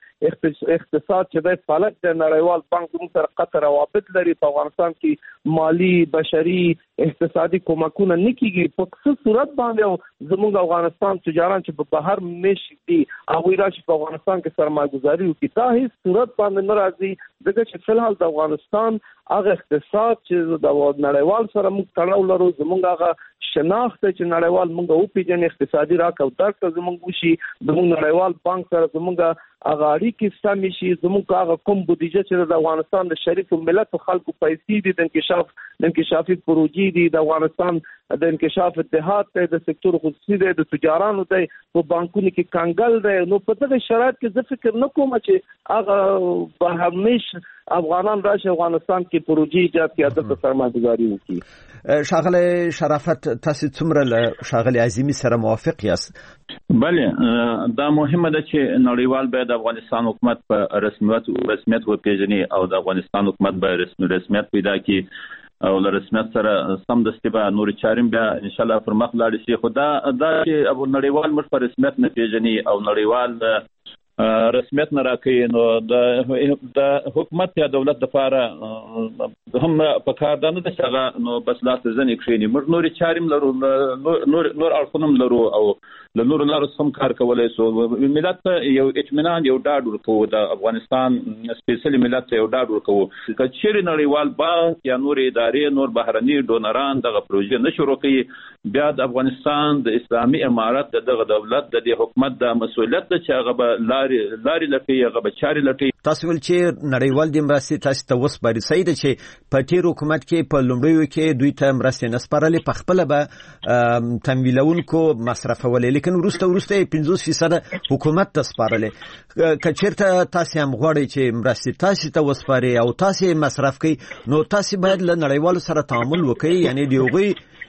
اقتصاد چې د فلک د نړیوال بانک موږ سره قطع روابط لري. په افغانستان کې مالی، بشري، اقتصادي کومکونه نه کیږي. په څه صورت باندې زموږ افغانستان تجاران چې په بهر میشي دي هغه راشي په افغانستان کې سرمایه‌ګذاري وکړي؟ دا هیڅ صورت باندې نه راځي، ځکه چې فلحال د افغانستان هغه اقتصاد چې د نړیوال سره موږ تړاو لرو، زموږ هغه شناخت چې نړیوال موږ وپیژني، اقتصادي راکړه درک زموږ وشي، زموږ نړیوال بانک سره زموږ هغه اړیکې سمې شي، زموږ هغه کوم بودیجه چې د افغانستان د شریف ملت خلکو پیسې دي د انکشافي پروژې دي، د افغانستان د انکشاف اتحاد ته د سکتور خصوصي دی، د تجارانو دی، په بانکونو کې کنګل دی. نو په دغه شرایط کې زه فکر نه کوم چې هغه به همیشه افغانان راشي افغانستان کې پروژې ایجاد کړي، د سرمایه‌ګذاري وکړي. ښاغلی شرافت، تاسو څومره له ښاغلی عظیمي سره موافق یاست؟ بله، دا مهمه ده چې نړیوال باید د افغانستان حکومت په رسمیت وپیژني او د افغانستان حکومت باید رسمیت پیدا کړي او له رسمیت سره سمدستي به نور چارم بیا ان شاء الله پر مخ لاړ شي. خو دا چې ابو نړیوال موږ په رسمیت نه پیژني او نړیوال رسمیت نه راکړي، نو د حکومت یا دولت لپاره هم په کار ده نه ده چې هغه نو بس لاس ځنې کښېني. موږ نورې چارې لرو، نور اړخونه هم لرو او له نورو لارو هم کار کولی شو. ملت ته یو اطمینان، یو ډاډ ورکوو، د افغانستان سپېڅلي ملت ته یو ډاډ ورکوو. که چیرې نړیوال بانک یا نور ادارې، نور بهرني ډونران دغه پروژې نه شروع کوي، بیا د افغانستان د اسلامي امارت دغه دولت د دې حکومت د مسؤلیت ده چې هغه به لارې لټوي، هغه به چارې لټوي. تاسو ول چې نړیوال د مرستې تاسو ته وسپاري، صحیح ده چې په تیر حکومت کې په لومړیو کې دوی ته مرستې نه سپارلې، په خپله به تمویلونکو مصرفولې، لیکن وروسته 50% حکومت ته سپارلې. که چېرته تاسو هم غواړئ چې مرستې تاسو ته وسپاري او تاسو مصرف کړئ، نو تاسو باید له نړیوالو سره تعامل وکړئ، یعنی د هغوی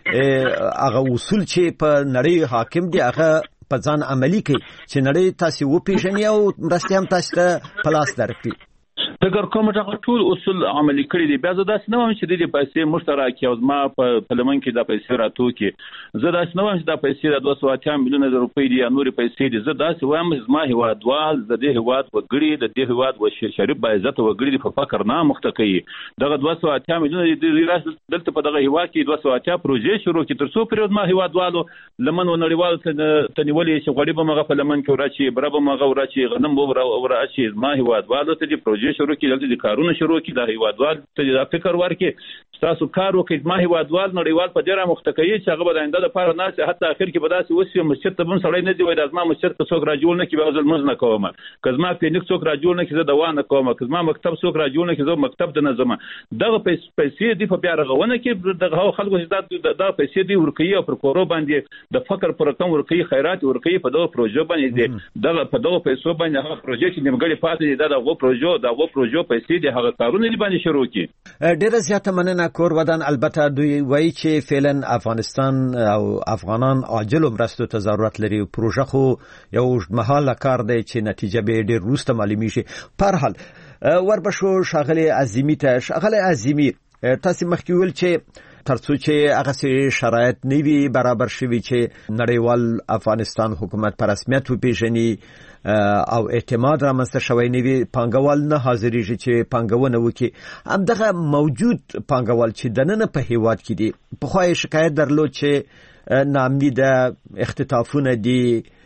هغه اصول چې په نړۍ حاکم دي هغه په ځان عملي کړئ چې نړۍ تاسو وپیژني او مرستې هم تاسو ته په لاس درکړي. فکر کوم چې ټول اصول عملي کړی دي. بیا زه داسې نه وایم چې د دې پیسې مشترک او زما په لمن کې د پیسې راتوکي. زه داسې نه وایم چې د پیسې د 280 میلیونه روپۍ دي یا نور پیسې دي. زه داسې وایم زما هیوادوال د دې هیواد وګړي، د دې هیواد شریف با عزت وګړي په فقر نه مخته کوي. دغه 280 میلیونه دلته په دغه هیواد کې 280 پروژې شروع کړي، تر څو پرې ما هیوادوالو لمن و نړیوال ته نیولې چې غوړي به مغه په لمن کې ورچی، بره به مغه ورچی، غنم به ورچی. ما هیوادوالو ته دې پروژې شروع کې دلته کارونه شروع کی، د هیوادوال ته د فکر ورکې تاسو کار وکړئ. ما هیوادوال نړیوال په ډیره مختکې چې هغه به د آینده لپاره نه سي، حتی اخر کې به داسې وسی مسجد ته بم سړی نه دی وای د ازما مسجد ته څوک راجول نه کی به ظلم نه کوم، کزما کلینیک څوک راجول نه کی زه دوا نه کوم، کزما مکتب څوک راجول نه کی زه مکتب د نظم. دغه پیسې دی په بیا رغونه کې دغه خلکو چې دا پیسې دی ورکوي او پر کورو باندې د فقر پر رقم ورکوي، خیرات ورکوي، په دغه پروژه باندې دغه په دغه پیسو باندې هغه پروژه چې نیمګړې پاتې دي دغه پروژه پیسې دی هغه کارونه دی باندې شروع کی. ډیره زیاته مننه کور ودان. البته دوی وایي چې فعلا افغانستان او افغانان عاجل مرستو ته ضرورت لري. پروژه خو یو اوږدمهاله کار دی چې نتیجه به ډیر وروسته معلومی شي. په هر حال وربشو ښاغلی عظیمي ته. ښاغلی عظیمي، تاسو مخکې ویل چې ترڅو چې هغه شرایط نه وي برابر شوي چې نړیوال افغانستان حکومت په رسمیت وپیژني او اعتماد رامنځته شوی نه وي، پانګوال نه حاضرېږي چې پانګونه وکړي. همدغه موجود پانګوال چې دننه په هیواد کې دي، پخوا یې شکایت درلود چې ناامني ده، اختطافونه دي،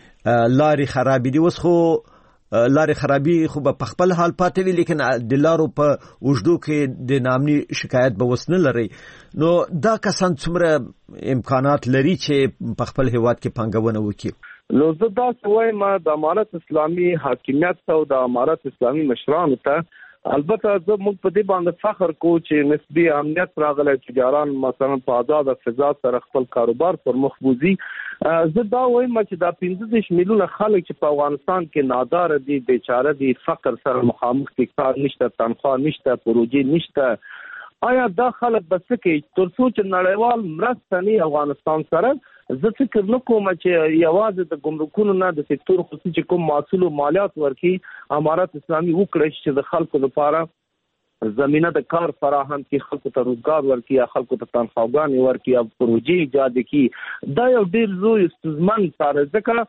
لارې خرابې دي. اوس خو لارې خرابي خو په خپل حال پاتې وي، لیکن د لارو په اوږدو کې د ناامني شکایت به اوس نه لري. نو دا کسان څومره امکانات لري چې په خپل هیواد کې پانګونه وکړي؟ نو زه دا وایم د امارت اسلامي حاکمیت او د امارت اسلامي مشرانو ته البته زه موږ په دې باندې فخر کوو چې نسبی امنیت راغلی، تجاران مثلا په آزاد فضا سره خپل کاروبار پر مخ بوزي. زه دا وایم چې دا 15 میلیونه خلک چې په افغانستان کې نادار دي، بیچاره دي، فقر سره مخامخ دي، کار نشته، تنخواه نشته، پروژې نشته. آیا دا خلک بس کې تر څو چې نړیوال مرسته نه افغانستان سره، زه فکر نه کوم چې یوازې د ګمرکونو نه د سکتور خصوصي کوم محصول او مالیات ورکي امارت اسلامي وکړي چې د خلکو لپاره زمينه د کار فراهم کی، خلکو ته روزګار ورکړي یا خلکو ته تنخواهګانې ورکړي او پروژې ایجاد کړي. دا یو ډیر لوی ستونزمن کار دی ځکه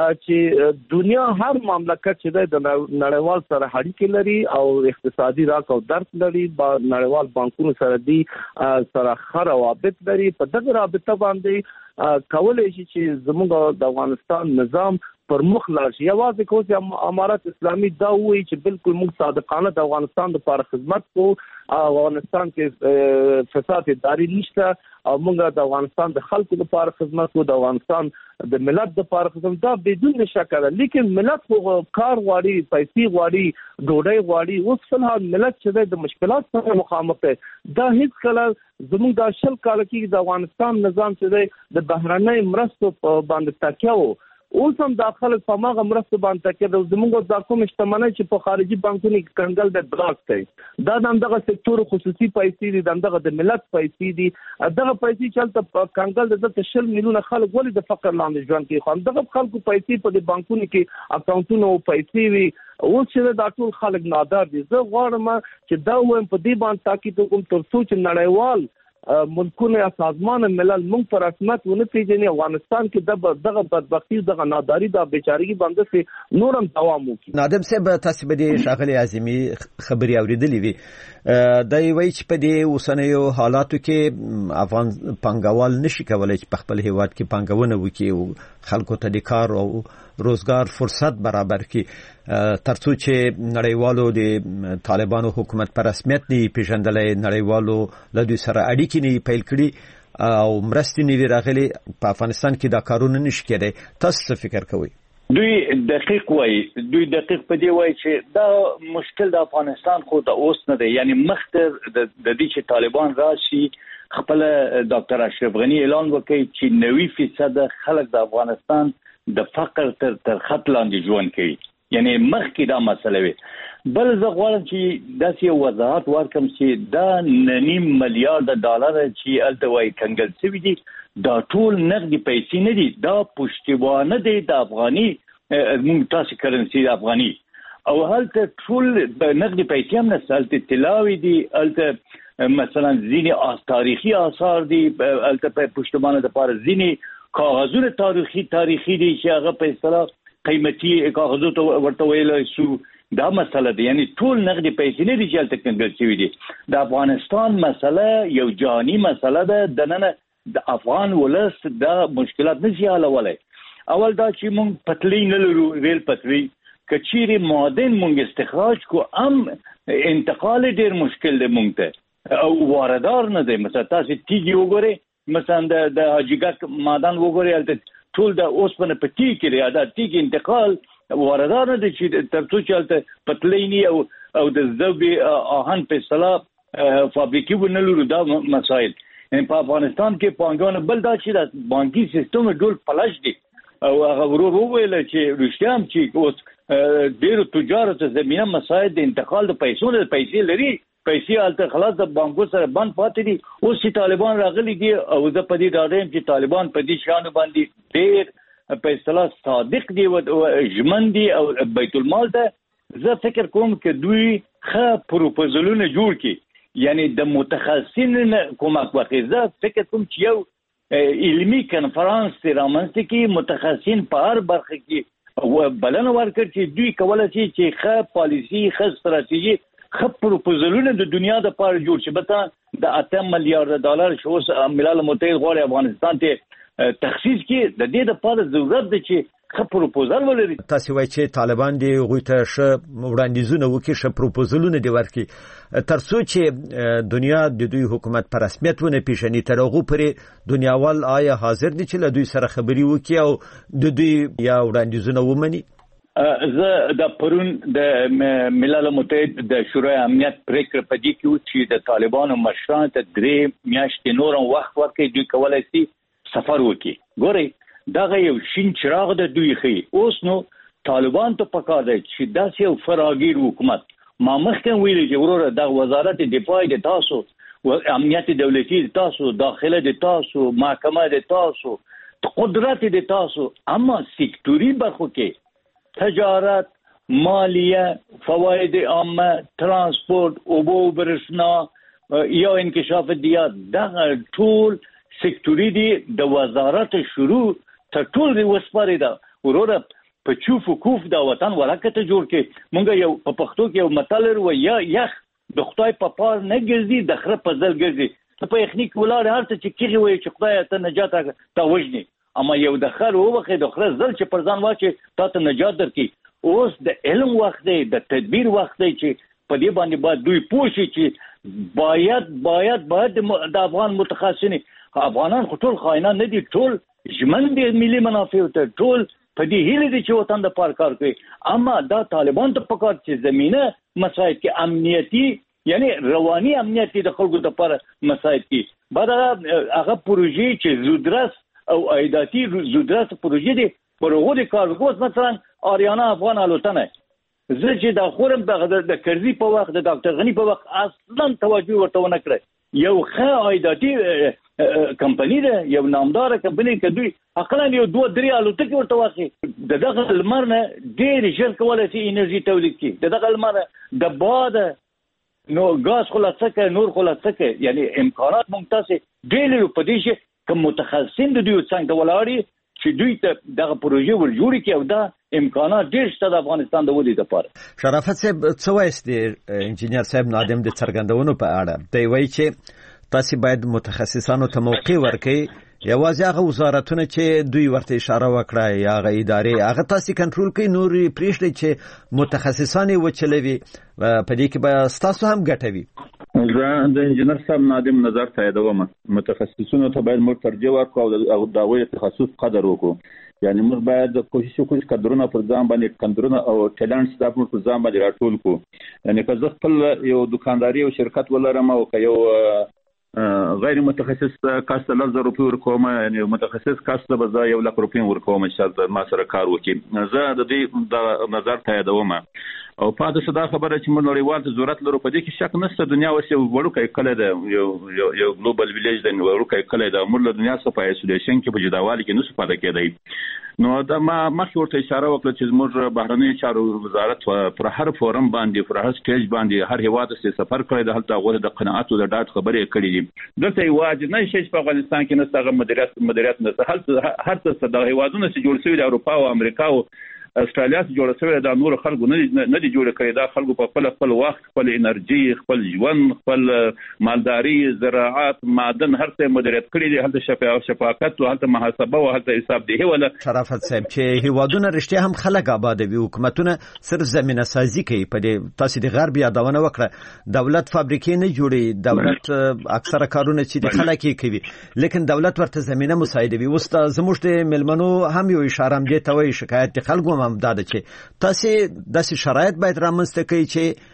چې دنیا هر مملکت چې د نړیوال سره اړیکې لري او اقتصادي راک او درک لري، نړیوال بانکونو سره دی سره ښه روابط لري. په دغه رابطه باندې کولای شي چې زموږ د افغانستان نظام پر مخ لاړ شي. یوازې کوم چې امارت اسلامي دا وایي چې بالکل موږ صادقانه د افغانستان لپاره خدمت کوو، افغانستان کې فساد اداري نشته او موږ د افغانستان د خلکو لپاره خدمت کوو، د افغانستان د ملت لپاره خدمت، دا بدون شک ده. لیکن ملت خو کار غواړي، پیسې غواړي، ډوډۍ غواړي. اوس فلحال ملت چې د مشکلات سره مخامخ دی. دا هیڅ کله زموږ د 10 کال کې د افغانستان نظام چې د بهرنۍ مرستو باندې تکیه وو، اوس هم داخله په ماغه مرستو باندې تکیه ده. زموږ د کوم شتمنۍ چې په خارجي بانکونو کې کنګل د بلاک دی، دا دغه سکتور خصوصي پیسې دي، دغه د ملت پیسې دي. دغه پیسې چې په کنګل د 10 میلیونه خلک ولې د فقر لاندې ژوند کوي، خو دغه خلکو پیسې په بانکونو کې اکاونټونو او پیسې وي. اوس چې دا ټول خلک نادار دي. زه غواړم چې دا وایم په دې باندې تاکید وکړم تر څو چې نړیوال ملکونه یا سازمان ملل موږ پر رسمیت ونه پیژني، افغانستان کې دغه بدبختی، دغه ناداری، د بیچارګي باندې سي نورم دوام وکړي. نادم صاحب تاسو به د شاغلي اعظمي خبري اوریدلې وي، د وی چې په دې اوسنیو حالاتو کې افغان پنګوال نشي کولای چې په خپل هیواد کې پنګونه وکړي او خلکو ته د کار او روزګار فرصت برابر کړي، ترڅو چې نړیوالو د طالبانو حکومت پر رسمیت نه پیژندلې، نړیوالو له دوی سره اړیکې نه پیل کړي او مرستې نه راغلي، په افغانستان کې دا کارونه نشي کېدای. تاسو څه فکر کوئ؟ دوی دقیق په دی وایي چې دا مشکل د افغانستان خو د اوس نه دی، یعنی مخکې د دې چې طالبان راشي خپل ډاکټر اشرف غنی اعلان وکړي چې 90% خلک د افغانستان د فقر تر خط لاندې ژوند کوي، یعنی مخکې دا مسله وي. بل زه غواړم چې داسې وضاحت ورکړم چې دا 9 میلیارډ ډالر چې الته وایي کنګل شوي دي، دا ټول نقدي پیسې نه دي، دا پشتیبانه دي د افغاني موږ تاسو کرنسي د افغاني، او هلته ټول نقدي پیسې هم نه، هلته طلاوي دي، هلته مثلا ځینې تاریخي آثار دي، هلته پشتیبانه د پاره ځینې کاغذونه تاریخي دي چې هغه په اصطلاح قیمتي کاغذو ته ورته ویل شو. دا مسله ده، یعنی ټول نقدي پیسې نه دي چې هلته کنګل شوي دي. د افغانستان مسله یو جهاني مسله ده، دننه د افغان ولس دا مشکلات نشي حلولی. اول دا چې مونږ پټلۍ نه لرو، ریل پټلۍ، که چیرې معدن مونږ استخراج کو هم انتقال ډیر مشکل دی مونږ ته، او واردار نه دی. مثلا تاسو تیږي وګورئ، مثلا د حاجیګک معدن وګورئ، هلته ټول د اوسپنې په تیږ کې دا تیږي انتقال واردار نه دی چې ترڅو چې هلته پټلۍ نه او د ذوب آهن په اصطلاح فابریکې ونه لرو. دا مسایل په افغانستان کې پانګونه بل دا چې د بانکي سیستم ډول فلش دی، او هغه ورور وویل چې رښتیا هم چې اوس ډېرو تجارو ته زمینه مسایل د انتقال د پیسو نه پیسې لري، پیسې هلته خلاص د بانکو سره بند پاتې دي. اوس چې طالبان راغلي دي، او زه په دې ډاډه یم چې طالبان په دې شیانو باندې ډېر په اصطلاح صادق دي او ژمن دي او بیت المال ته زه فکر کوم چې دوی ښه پروپوزلونه جوړ کړي، یعنی د متخصصین کومک وکړي. زه فکر کوم چې یو علمي کنفرانس رامنځته کړي، متخصصین په هر برخه کې بلنه ورکړي چې دوی کولی شي چې ښه پالیسي، ښه ستراتیژي، ښه پروپوزلونه د دنیا د پاره جوړ شي. بته د 8 میلیارډ ډالر چې اوس ملل متحد غواړي افغانستان ته تخصیص کړي، د دې لپاره ضرورت دی چې ښه پروپوزل ولري. تاسو وایئ چې طالبان دی غوته ش وړاندیزونه وکړي ش پروپوزلونه دی ورکړي ترڅو چې دنیا د دوی حکومت پر رسمیت ونه پیژني تر هغه پورې دنیاوال آیا حاضر دي چې له دوی سره خبري وکړي او د دوی یا وړاندیزونه ومني؟ زه د پرون د ملل متحد د شورای امنیت پریکړه پدې کې چې د طالبانو مشران ته 3 میاشتې نور وخت ورکړي دوی کولای شي سفر وکړي. ګورئ دغه یو شین چراغ د دوی خي اوس نو طالبان ته پکار دی چې داسې یو فراگیر حکومت ما مخکې ویلي چې وروره د وزارت دفاع د تاسو امنیت دولتي د تاسو داخله د تاسو محکمه د تاسو قدرت د تاسو اما سکتوري برخو کې تجارت مالیه فواید عامه ترانسپورت اوبو برښنا یا انکشاف دیات دغه ټول سکتوري دي د وزارت شروع تر ټول وسپاري دا وروره په چوف کوف دا وطن ورکته جوړ کې مونږ یو په پښتو کې یو متل و یا یخ د خدای په پار نه ګرځي د خره په ځل ګرځي په یخنیک ولاړ هرڅه چې کیږي وي چې خدای ته نجات تا وژني اما یو د خر وخت د خره ځل چې پر ځان واچي ته نجات درکې اوس د علم وخت دی د تدبیر وخت دی چې په دې باندې باید دوی پوښي چې باید د افغان متخصصین افغانان ټول خاینان نه دي ټول ژمن دي ملي منافع ته ټول په دې هیله دي چې وطن د پار کار کوي اما دا طالبان ته پکار چې زمينه مسایل کې امنیتي یعنی رواني امنیتي د خلکو د پار مسایل کې بعد هغه پروژې چې زودرس او عایداتی زودرس پروژې دي پرغو د کارګوز مثلا آریانا افغان الوتنه زه چې د خورم د کرزي په وخت د ډاکټر غنی په وخت اصلا توجه ورته ونه کړ یو ښه عایداتی کمپنی ده یو نامدار کمپنی کې دوی اقلا یو 2-3 الوتکې ورته واخی دغه لمر نه ډېر ژر کولای شي انرژي تولید کړي دغه لمر د باد نو غاز خلاصه نور خلاصه یعنی امکانات ممتاز ډېر په دې شي کوم متخصصین د دوی څنګه ولاړی چې دوی ته دغه پروژې ور جوړ کړي او دا امکانات ډېر شته د افغانستان د ودې لپاره. شرافت صاحب څه وایي انجینر صاحب نادم د څرګندونو په اړه دی وایي چې تاسو باید متخصصانو ته موقع ورکړئ یوازې هغه وزارتونه چې دوی ورته اشاره وکړه یا هغه ادارې هغه تاسو کنټرول کوي نور پریښتې چې متخصصان وچلوي په دې کې به تاسو هم ګټوي. زه د انجینر صاحب نادم نظر تاییدوم متخصصینو ته باید موږ ترجیح ورکړو او د هغوی تخصص قدر وکړو یعنی موږ باید کوشش وکړو چې کډرونه پر ځان باندې کډرونه او ټیلنټ سټاف موږ پر ځان باندې راټول کړو یعنی که زه خپل یو دکانداري او شرکت ولرم او که یو غیر متخصص کس ته 1,000 روپۍ ورکوم یعنی متخصص کس ته به زه 1,00,000 روپۍ ورکوم چې ما سره کار وکړي زه د دې د نظر تاییدوم او پاتې څه دا خبره چې موږ نړیوال ته ضرورت لرو په دې کې شک نشته دنیا اوس یو وړوکی کلی دی یو ګلوبل ویلیج دی وړوکی کلی دی موږ له دنیا څخه په ایسولیشن کې په جداوالي کې نشو پاتې کېدی نو دا ما مخکې ورته اشاره وکړه چې زموږ بهرنیو چارو وزارت پر هر فورم باندې پر هر سټیج باندې هر هیواد ته سفر کړی د هلته غوښه د قناعت او د ډاډ خبرې کړې دي دلته یوازې نه شي په افغانستان کې نشته هغه مدیریت نشته هر څه د هیوادونو چې جوړ شوي د اروپا او امریکا او استرالیا څخه جوړ شوی دا نور خلکو نه دي جوړ کړی دا خلکو په خپل وخت خپل انرژي خپل ژوند خپل مالداري زراعت معدن هر څه مدیریت کړی دي هلته شفافیت او هلته محاسبه او هلته حساب دی ولا شرافت صاحب چې هیوادونه رښتیا هم خلک آبادوي حکومتونه صرف زمينه سازي کوي په دې تاسو د غرب یادونه وکړه دولت فابریکې نه جوړي دولت اکثره کارونه چې د خلک کوي لیکن دولت ورته زمينه مساعدوي وسته زموږ د ملمنو هم یو اشاره هم دي ته وایي شکایت د خلکو هم دا چې تاسو داسې شرایط باید رامنځته کړئ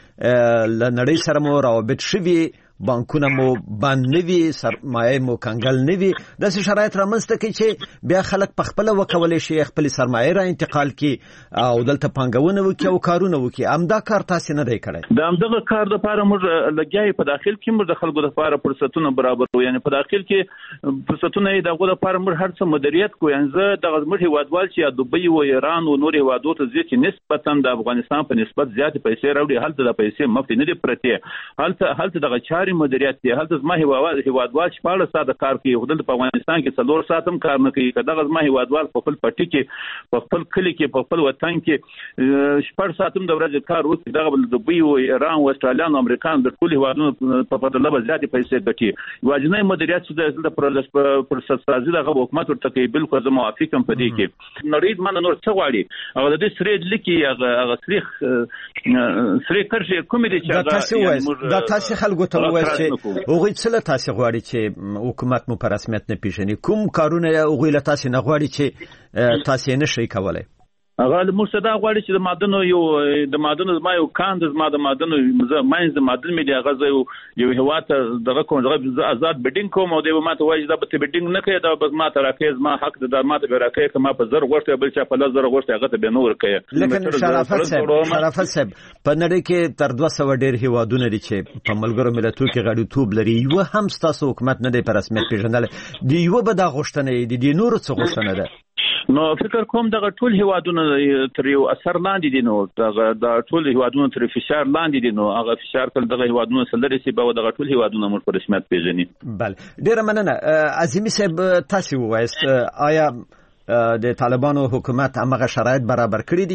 چې له نړۍ سره مو روابط شوي بانکونه مو بند نه وي سرمایه مو کنګل نه وي داسې شرایط رامنځته کړئ چې بیا خلک په خپله وکولی شي خپل سرمایه را انتقال کړي او دلته پانګونه وکړي او کارونه وکړي همدا کار تاسو نه دی کړی د همدغه کار دپاره موږ لګیا په داخل کې موږ د خلکو دپاره فرصتونه برابرو یعنی په داخل کې فرصتونه یې د هغو دپاره موږ هر څه مدیریت کړو یعنی زه دغه زموږ هیوادوال چې دوبۍ و ایران و نور هیوادو ته ځي چې نسبتا د افغانستان په نسبت زیاتې پیسې راوړي هلته د پیسې مفتې نه دي پرتې هلته دغه چارې کاري مدیریت دی هلته زما هیوادوال شپاړه ساعته کار کوي خو دلته په افغانستان کې 4 ساعت هم کار نه کوي کله زما هیوادوال په خپل پټي کې په خپل کلی کې په خپل وطن کې 4 ساعت هم د ورځې کار وکړي دغه بل دوبۍ او ایران او استرالیا او امریکا د ټول هیوادونو په پرتله به زیاتې پیسې ګټي واجنې مدیریت چې د پروسس سازي د حکومت ورته کوي بالکل زه موافق هم پدې کې نړۍ من نور څه غواړي او د دې سری لکي هغه سری کرشي کومې دي چې دا تاسو خلکو ته وایي چې هغه څه تاسو غواړي چې حکومت مو په رسمیت نه پیژني کوم کارونه هغه له تاسو نه غواړي چې تاسو نه شي کولای هغه مرصدا غواړي چې د معدنو زما یو کاند زما د معدنو ماینز د معدن مې دی هغه یو هواته دغه کوم آزاد بیډینګ کوم او د ماته وایي دا به بیډینګ نه کوي دا به ماته راکې زما حق د ماته به راکې کما په زر غوښته بل چې په 1000 غوښته هغه به نور کوي لیکن شرافت صاحب په نړۍ کې تر 200 ډیر هوادونه دي چې په ملګرو ملتونو کې غړیتوب لري یو هم ستاسو حکومت نه دی په رسمیت پیژندل دی یو به دا غوښتنه دي نور څه غوښتنه ده نو فکر کوم دغه ټول هیوادونه تر یو اثر لاندې دي نو د ټول هیوادونو تر فشار لاندې دي نو هغه فشار کله دغه هیوادونو سره لري به دغه ټول هیوادونه موږ په رسمیت پیژني بله ډیره مننه عظیمي صاحب تاسو وایست آیا د طالبانو حکومت هغه شرایط برابر کړی دي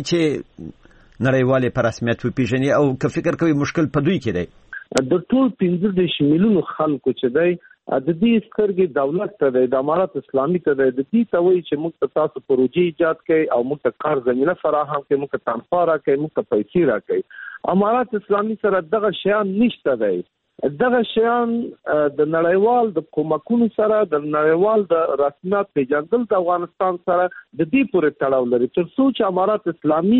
چې نړیوال په رسمیت پیژني او که فکر کوي مشکل په دوی کې دی د ټول 15 ملیونو خلکو چې دی د دې سترګې دولت ته د امارات اسلامي ته د دې ته وایي چې موږ تاسو پروژې ایجاد کړي او موږ ته کار زمينه فراهم کړي موږ ته تنخواه راکړي موږ ته پیسې راکړي امارات اسلامي سره دغه شیان نشته دی دغه شیان د نړیوال د کومکونو سره د نړیوال د رسمیت پیژندل د افغانستان سره د دې پورې تړاو لري تر څو چې امارات اسلامي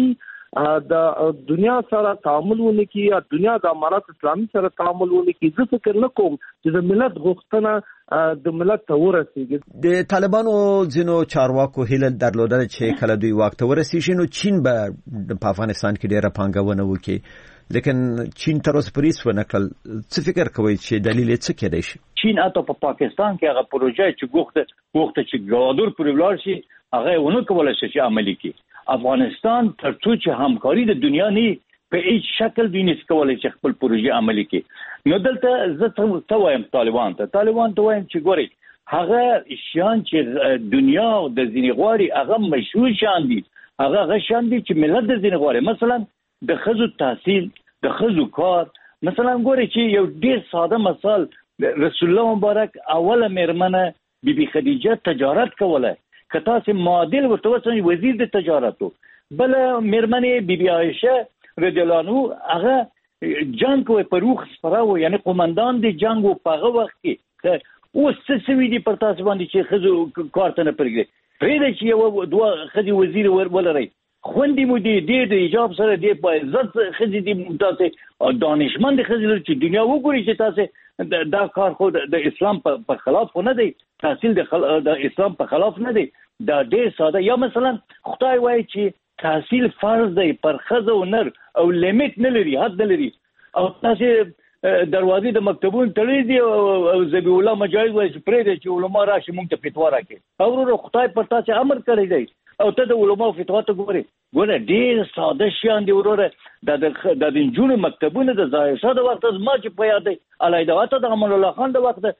د دنیا سره تعامل ونکړي یا دنیا د امارات اسلامي سره تعامل ونکړي زه فکر نه کوم چې د ملت غوښتنه د ملت ته ورسیږي د طالبانو ځینو چارواکو هیله درلودل چې کله دوی واک ته ورسیږي نو چین به په افغانستان کې ډیره پانګونه وکړي لیکن چین تر اوسه پرې ونه کړل څه فکر کوي چې دلیل یې څه کېدای شي چین اته په پاکستان کې هغه پروژه چې غوښته چې ګوادور پرې ولاړ شي هغه ونه کولای شي چې عملي کړي افغانستان ترڅو چې همکاري د دنیا نه په هیڅ شکل دوی نس کولای چې خپل پروژه عملي کړي نو دلته زه ته وایم طالبان ته وایم چې ګوري هغه شان چې دنیا او د ځینې غواړي هغه مشهور شان دي هغه شان دي چې ملت د ځینې غواړي مثلا د خزو تحصیل د خزو کار مثلا ګوري چې یو ډیر ساده مثال رسول الله مبارک اوله مېرمنه بیبي خدیجه تجارت کوله کته سي معادل ورته وسنی وزیر د تجارتو بل مېرمنې بیبي عائشه رضی الله عنها هغه جنگ کوي پروخ سپراو یعنی قومندان دی جنگ په هغه وخت کې او څه دي پر تاسو باندې چې خزو کارته نه پرګي پرې چې یو دوه خدي وزیر ولري خوندې مو دي د ایجاب سره دی په عزت خزي دي تاسو دانشمند خزي چې دنیا وګوري چې تاسو دا کار خو د اسلام په خلاف نه دی تحصیل د اسلام په خلاف نه دی دا ډېر ساده یا مثلا خدای وایي چې تحصیل فرض دی پر خزه او نر او لیمیټ نه لري حد نه لري او تاسو دروازې د مکتبونو تړلې دي او ذبیح الله مجاهد وایي چې پرې دي چې علما راشي موږ ته فتوا راکړي او خدای پر تاسو امر کړی دی او ته د علما فتوا ته ګوري ډېر ساده شیان دي وروره د انجونو مکتبونه د ظاهر شاه د وخت ما چې په یاد دی علیده واته د امان الله خان د وخت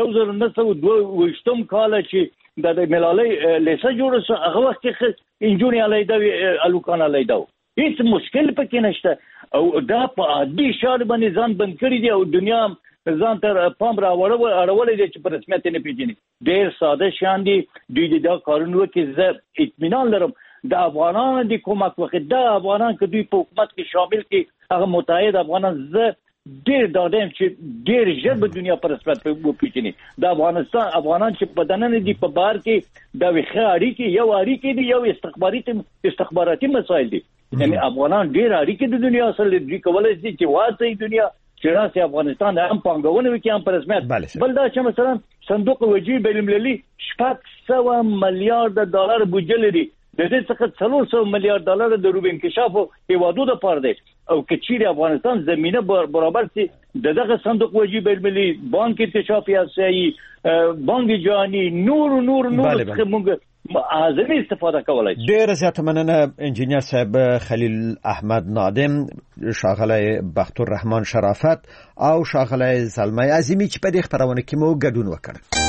1922 کال چې د ملالۍ لیسه جوړه شو هغه وخت کې انجونی علیده الوکان علیده هیڅ مشکل پکې نشته او دا په عادي شار باندې ځان بند کړی دی او دنیا ځان تر پام را اړولې دي چې په رسمیت نه پیژني ډېر ساده شان دي دوی دا کارونه کې زه اطمینان لرم د افغانانو د کومک وخت د افغانان کې دوی په حکومت کې شامل کې هغه متحد افغانان زه ډېر دادم چې ډېر ژر به دنیا پر رسمیت پیژني د افغانان چې په دننه دي په بهر کې د وخه اړیکې یو استخباراتي مسایل دي یعنی افغانان ډېر اړیکې د دنیا سره دوی کولای شي چې واسي دنیا چې راځي افغانستان هم پانګونه وکړي هم پر رسمیت بل دا چې مثلا صندوق وجیب بین المللي 700 میلیارډ ډالر بودجه لري د دې څخه 400 میلیارډ ډالر د روب انکشاف او هوادو د پاره دی او کچیر افغانستان زمينه برابر سي دغه صندوق وجیب بین المللي بانک انکشاف آسیایی بانک جهانی نور څخه موږ اعظمي استفاده کولای شي. ډیر زیات مننه انجینر صاحب خلیل احمد نادم، شاغله بختور رحمان شرافت او شاغله زلمه عظیمی چې په دې خبرونه کې مو ګډون وکړ.